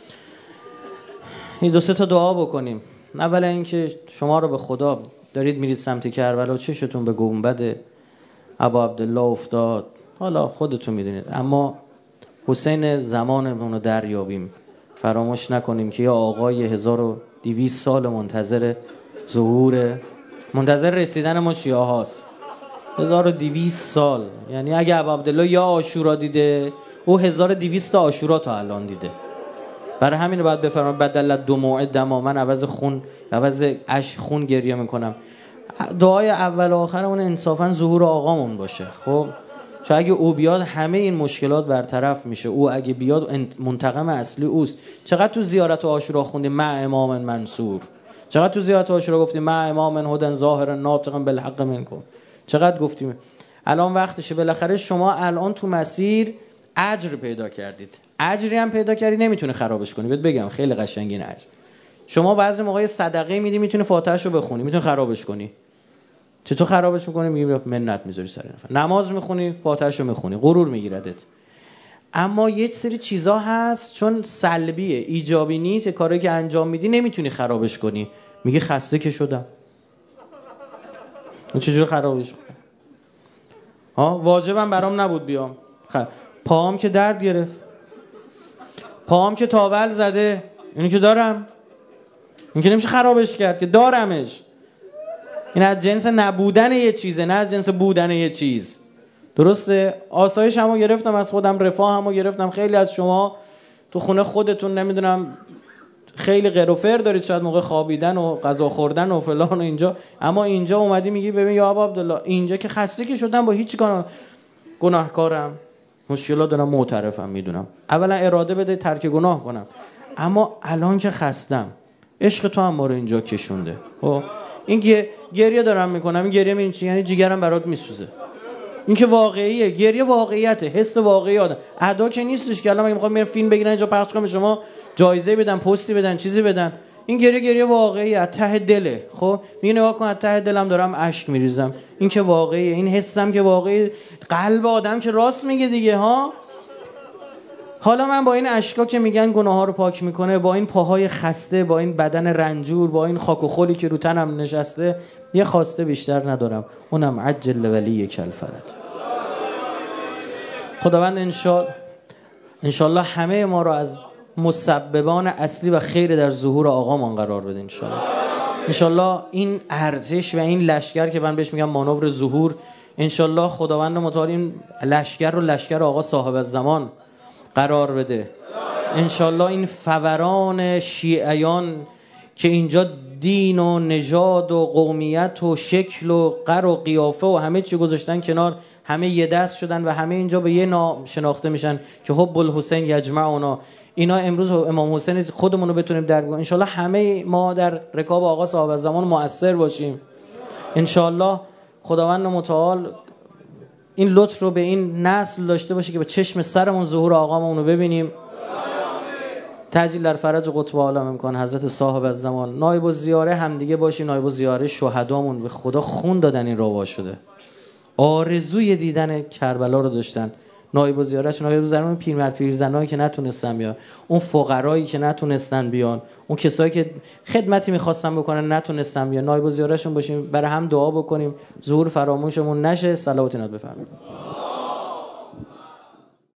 این دو سه تا دعا بکنیم. اولا اینکه شما رو به خدا دارید میرید سمت کربلا، چشتون به گنبد ابا عبدالله افتاد، حالا خودتون میدونید، اما حسین زمانمون رو دریابیم. فراموش نکنیم که یه آقای هزار و دویست سال منتظر ظهور، منتظر رسیدن ما شیعه هاست. هزار و دویست سال، یعنی اگه ابا عبدالله یا عاشورا دیده، او هزار و دویست تا عاشورا تا الان دیده. برای همین باید بفرمایید بدل دموع دما، من عوض خون عوض اشک خون گریه میکنم. دعای اول و آخرمون انصافا ظهور آقامون باشه. خب چون اگه او بیاد همه این مشکلات برطرف میشه. او اگه بیاد منتقم اصلی اوست. چقدر تو زیارت عاشورا خوندیم مع امام منصور، چقدر تو زیارت عاشورا گفتیم مع امام هدن ظاهر ناطق بالحق منکم، چقدر گفتیم. الان وقتشه. بالاخره شما الان تو مسیر اجر پیدا کردید، اجری هم پیدا کردی نمیتونه خرابش کنی. بهت بگم خیلی قشنگه این اجر. شما بعضی موقع صدقه میدی میتونه فاتحه‌ش رو بخونی، میتونه خرابش کنی. چطور خرابش میکنی؟ میگی منت میذاری سر نفر. نماز میخونی فاتحه‌ش رو میخونی، غرور میگیردت. اما یه سری چیزا هست چون سلبیه، ایجابی نیست، کاری که انجام میدی نمیتونی خرابش کنی. میگی خسته که شدم، من چجوری خرابش کنم؟ ها واجبم برام نبود بیام، خب پاهم که درد گرفت، پاهم که تاول زده، اینو که دارم، این که نمیشه خرابش کرد که دارمش. این از جنس نبودن یه چیزه، نه از جنس بودن یه چیز. درسته؟ آسایش همو گرفتم از خودم، رفاه همو گرفتم. خیلی از شما تو خونه خودتون نمیدونم خیلی قروفر دارید، شاید موقع خوابیدن و غذا خوردن و فلان و اینجا، اما اینجا اومدی میگی ببین یا ابا عبدالله اینجا که خسته که شدم، با هیچ کار گناهکارم، مشکلات دارم، معترفم، میدونم. اولا اراده بده ترک گناه کنم، اما الان که خستم، عشق تو هم ما رو اینجا کشونده. خب این گریه دارم میکنم، این گریه میبینی چی؟ یعنی جیگرم برات میسوزه. این که واقعیه، گریه واقعیته، حس واقعی آدم. ادا که نیستش که الان مگه میخوام برم فیلم بگیرن اینجا پخش کنم شما جایزه بدن، پستی بدن، چیزی بدن. این گریه گریه واقعی از ته دله. خب میگه نگاه کن از ته دلم دارم اشک میریزم. این که واقعیه، این حسم که واقعی، قلب آدم که راست میگه دیگه ها. حالا من با این اشکا که میگن گناه‌ها رو پاک میکنه، با این پاهای خسته، با این بدن رنجور، با این خاک و خلی که رو تنم نشسته، یه خواسته بیشتر ندارم، اونم عجل ولی کلفرت. خداوند انشاءالله انشاءالله همه ما رو از مسببان اصلی و خیر در ظهور آقامان قرار بده. انشاءالله انشاءالله این ارتش و این لشکر که من بهش میگم مانور ظهور، انشاءالله خداوند متعال این لشکر رو لشکر آقا صاحب الزمان قرار بده. انشاءالله این فوران شیعیان که اینجا دین و نژاد و قومیت و شکل و قر و قیافه و همه چی گذاشتن کنار، همه یه دست شدن و همه اینجا به یه نام شناخته میشن که حب الحسین یجمعنا. اینا امروز امام حسین خودمون رو بتونیم درگو. انشاءالله همه ما در رکاب آقا صاحب الزمان مؤثر باشیم. انشاءالله خداوند متعال این لطف رو به این نسل داشته باشه که به چشم سرمون ظهور آقامون رو ببینیم. تجلیل در فرج قطب عالم امکان حضرت صاحب الزمان. نایب الزیاره همدیگه باشیم، نایب الزیاره شهدامون به خدا خون دادن این روا شده، آرزوی دیدن کربلا رو داشتن. نایب الزیارهشون نایب الزیاره پیرمرد پیرزنایی که نتونستن بیان، اون فقرایی که نتونستن بیان، اون کسایی که خدمتی می‌خواستن بکنن نتونستن بیان، نایب الزیارهشون باشیم، برای هم دعا بکنیم ظهور فراموشمون نشه. صلوات نات بفرمایید.